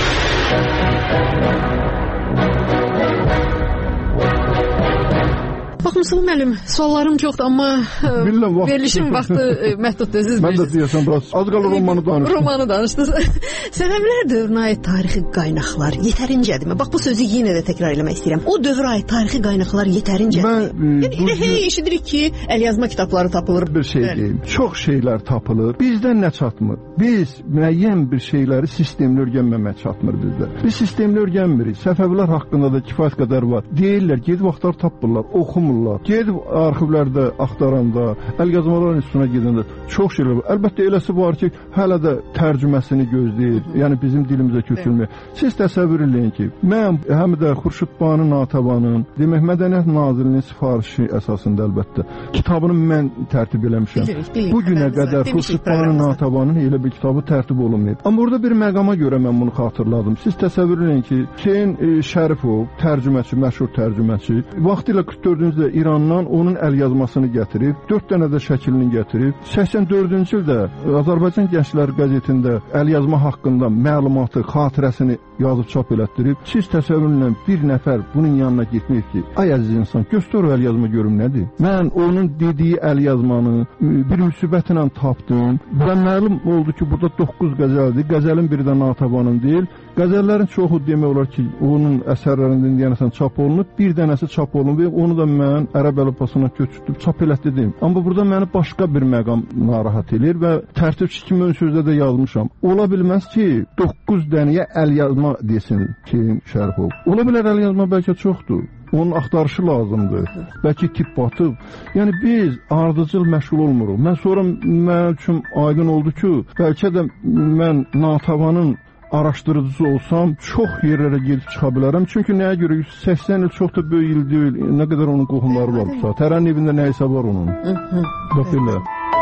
Bax, Mustafa müəllim, suallarım çoxdur, amma Bilməm, vaxt... verilişin vaxtı məhduddur, özünüz bilirsiniz. Mən də deyəsən, biraz az qalır romanı danışdım. Romanı danışdınız. Səfəvilər dövrünə aid tarixi qaynaqlar yetərincədirmi? Bax, bu sözü yenə də təkrar eləmək istəyirəm. O dövrə aid tarixi qaynaqlar yetərincədir. Yəni, elə hey eşidirik ki, əlyazma kitabları tapılır. Bir şey deyim, çox şeylər tapılır. Bizdən nə çatmır? Biz müəyyən bir şeyləri sistemli öyrənməmək çatmır bizdə. Biz sistemli öyrənmirik. Səfəvilər haqqında da kifayət qədər var. Deyirlər, gedib vaxtlar tapırlar, oxumurlar. Gedib arxivlərdə axtaranda, əlyazmalar institutuna gedəndə çox şeylər var. Əlbəttə eləsi var ki, hələ də tərcüməsini gözləyir. Yəni bizim dilimizə köçürmür. Siz təsəvvür edin ki, mən həm də Xurşudbanu Natəvanın, demək Mədəniyyət Nazirliyinin sifarişi əsasında əlbəttə kitabını mən tərtib eləmişəm. Bu günə qədər Xurşudbanu Natəvanın elə bir kitabı tərtib olunmayıb. Amma orada bir məqama görə mən bunu xatırladım. Siz təsəvvür edin ki, Hüseyn e, Şərifov, tərcüməçi, məşhur tərcüməçi, vaxtilə qırx dördüncü ildə İrandan onun əlyazmasını gətirib, dörd dənə də şəklini gətirib, səksən dördüncü ildə Azərbaycan Gəncləri qəzetində əlyazma haqqında məlumatı, xatirəsini yazıb çap elətdirib. Siz təsəvvürlə bir nəfər bunun yanına getməyib ki, ay əziz insan, göstər o əlyazma görüm nədir? Mən onun dediyi əlyazmanı bir müsibətlə tapdım və məlum oldu ki, burada doqquz qəzəldir. Qəzəlin biri də Natəvanın deyil. Qəzəllərin çoxu demək olar ki, onun əsərlərindən deyənəsən çap olunub, bir dənəsi çap olunub və onu da mən ərəb əlifbasına köçürtüb çap elətdirdim. Amma burada məni başqa bir məqam narahat edir və tərtibçi kimi ön sözdə də yazmışam. Ola bilməz ki, doqquz dənəyə əlyazma desin Hüseyn Şərifov. Ola bilər əlyazma bəlkə çoxdur. Onun axtarışı lazımdır. Bəlkə tip batıb. Yəni biz ardıcıl məşğul olmuruq. Mən sonra mənim üçün aydın oldu ki, bəlkə də mən Natəvanın araşdırıcısı olsam, çox yerlərə gedib çıxa bilərəm. Çünki nəyə görə? yüz səksən il çox da böyük il deyil. Nə qədər onun qohumları varsa. Tərənin evində nə isə var onun. Bax elə.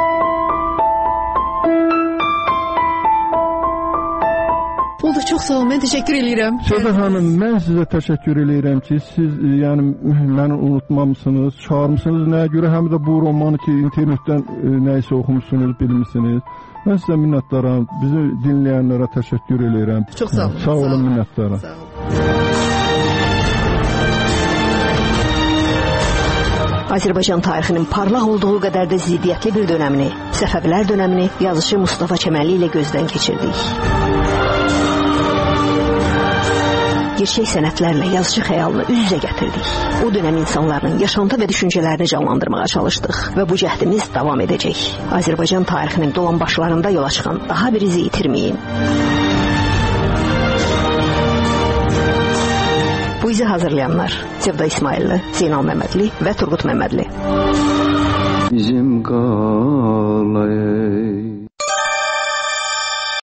Oldu, çox sağ olun, mən təşəkkür edirəm. Səfər xanım, mən sizə təşəkkür edirəm ki, siz yəni məni unutmamışsınız, çağırmışsınız. Nəyə görə? Həm də bu romanı ki, internetdən nə isə oxumuşsunuz, bilmişsiniz. Mən sizə minnətdaram. Bizi dinləyənlərə təşəkkür edirəm. Çox sağ olun. Sağ olun, minnətdaram. Sağ olun. Azərbaycan tarixinin parlaq olduğu qədər də ziddiyyətli bir dönəmini, Səfəvilər dönəmini yazıcı Mustafa Çəmənli ilə gözdən keçirdik. gerçək sənətlərlə yazıcı xəyalını üz-üzə gətirdik. O dönəm insanların yaşantı və düşüncələrini canlandırmağa çalışdıq və bu cəhdimiz davam edəcək. Azərbaycan tarixinin dolambaçlarında yola çıxan daha bir izi itirməyin. Bu izi hazırlayanlar Sevda İsmailli, Zeynal Məmmədli və Turqut Məmmədli. Bizim qalay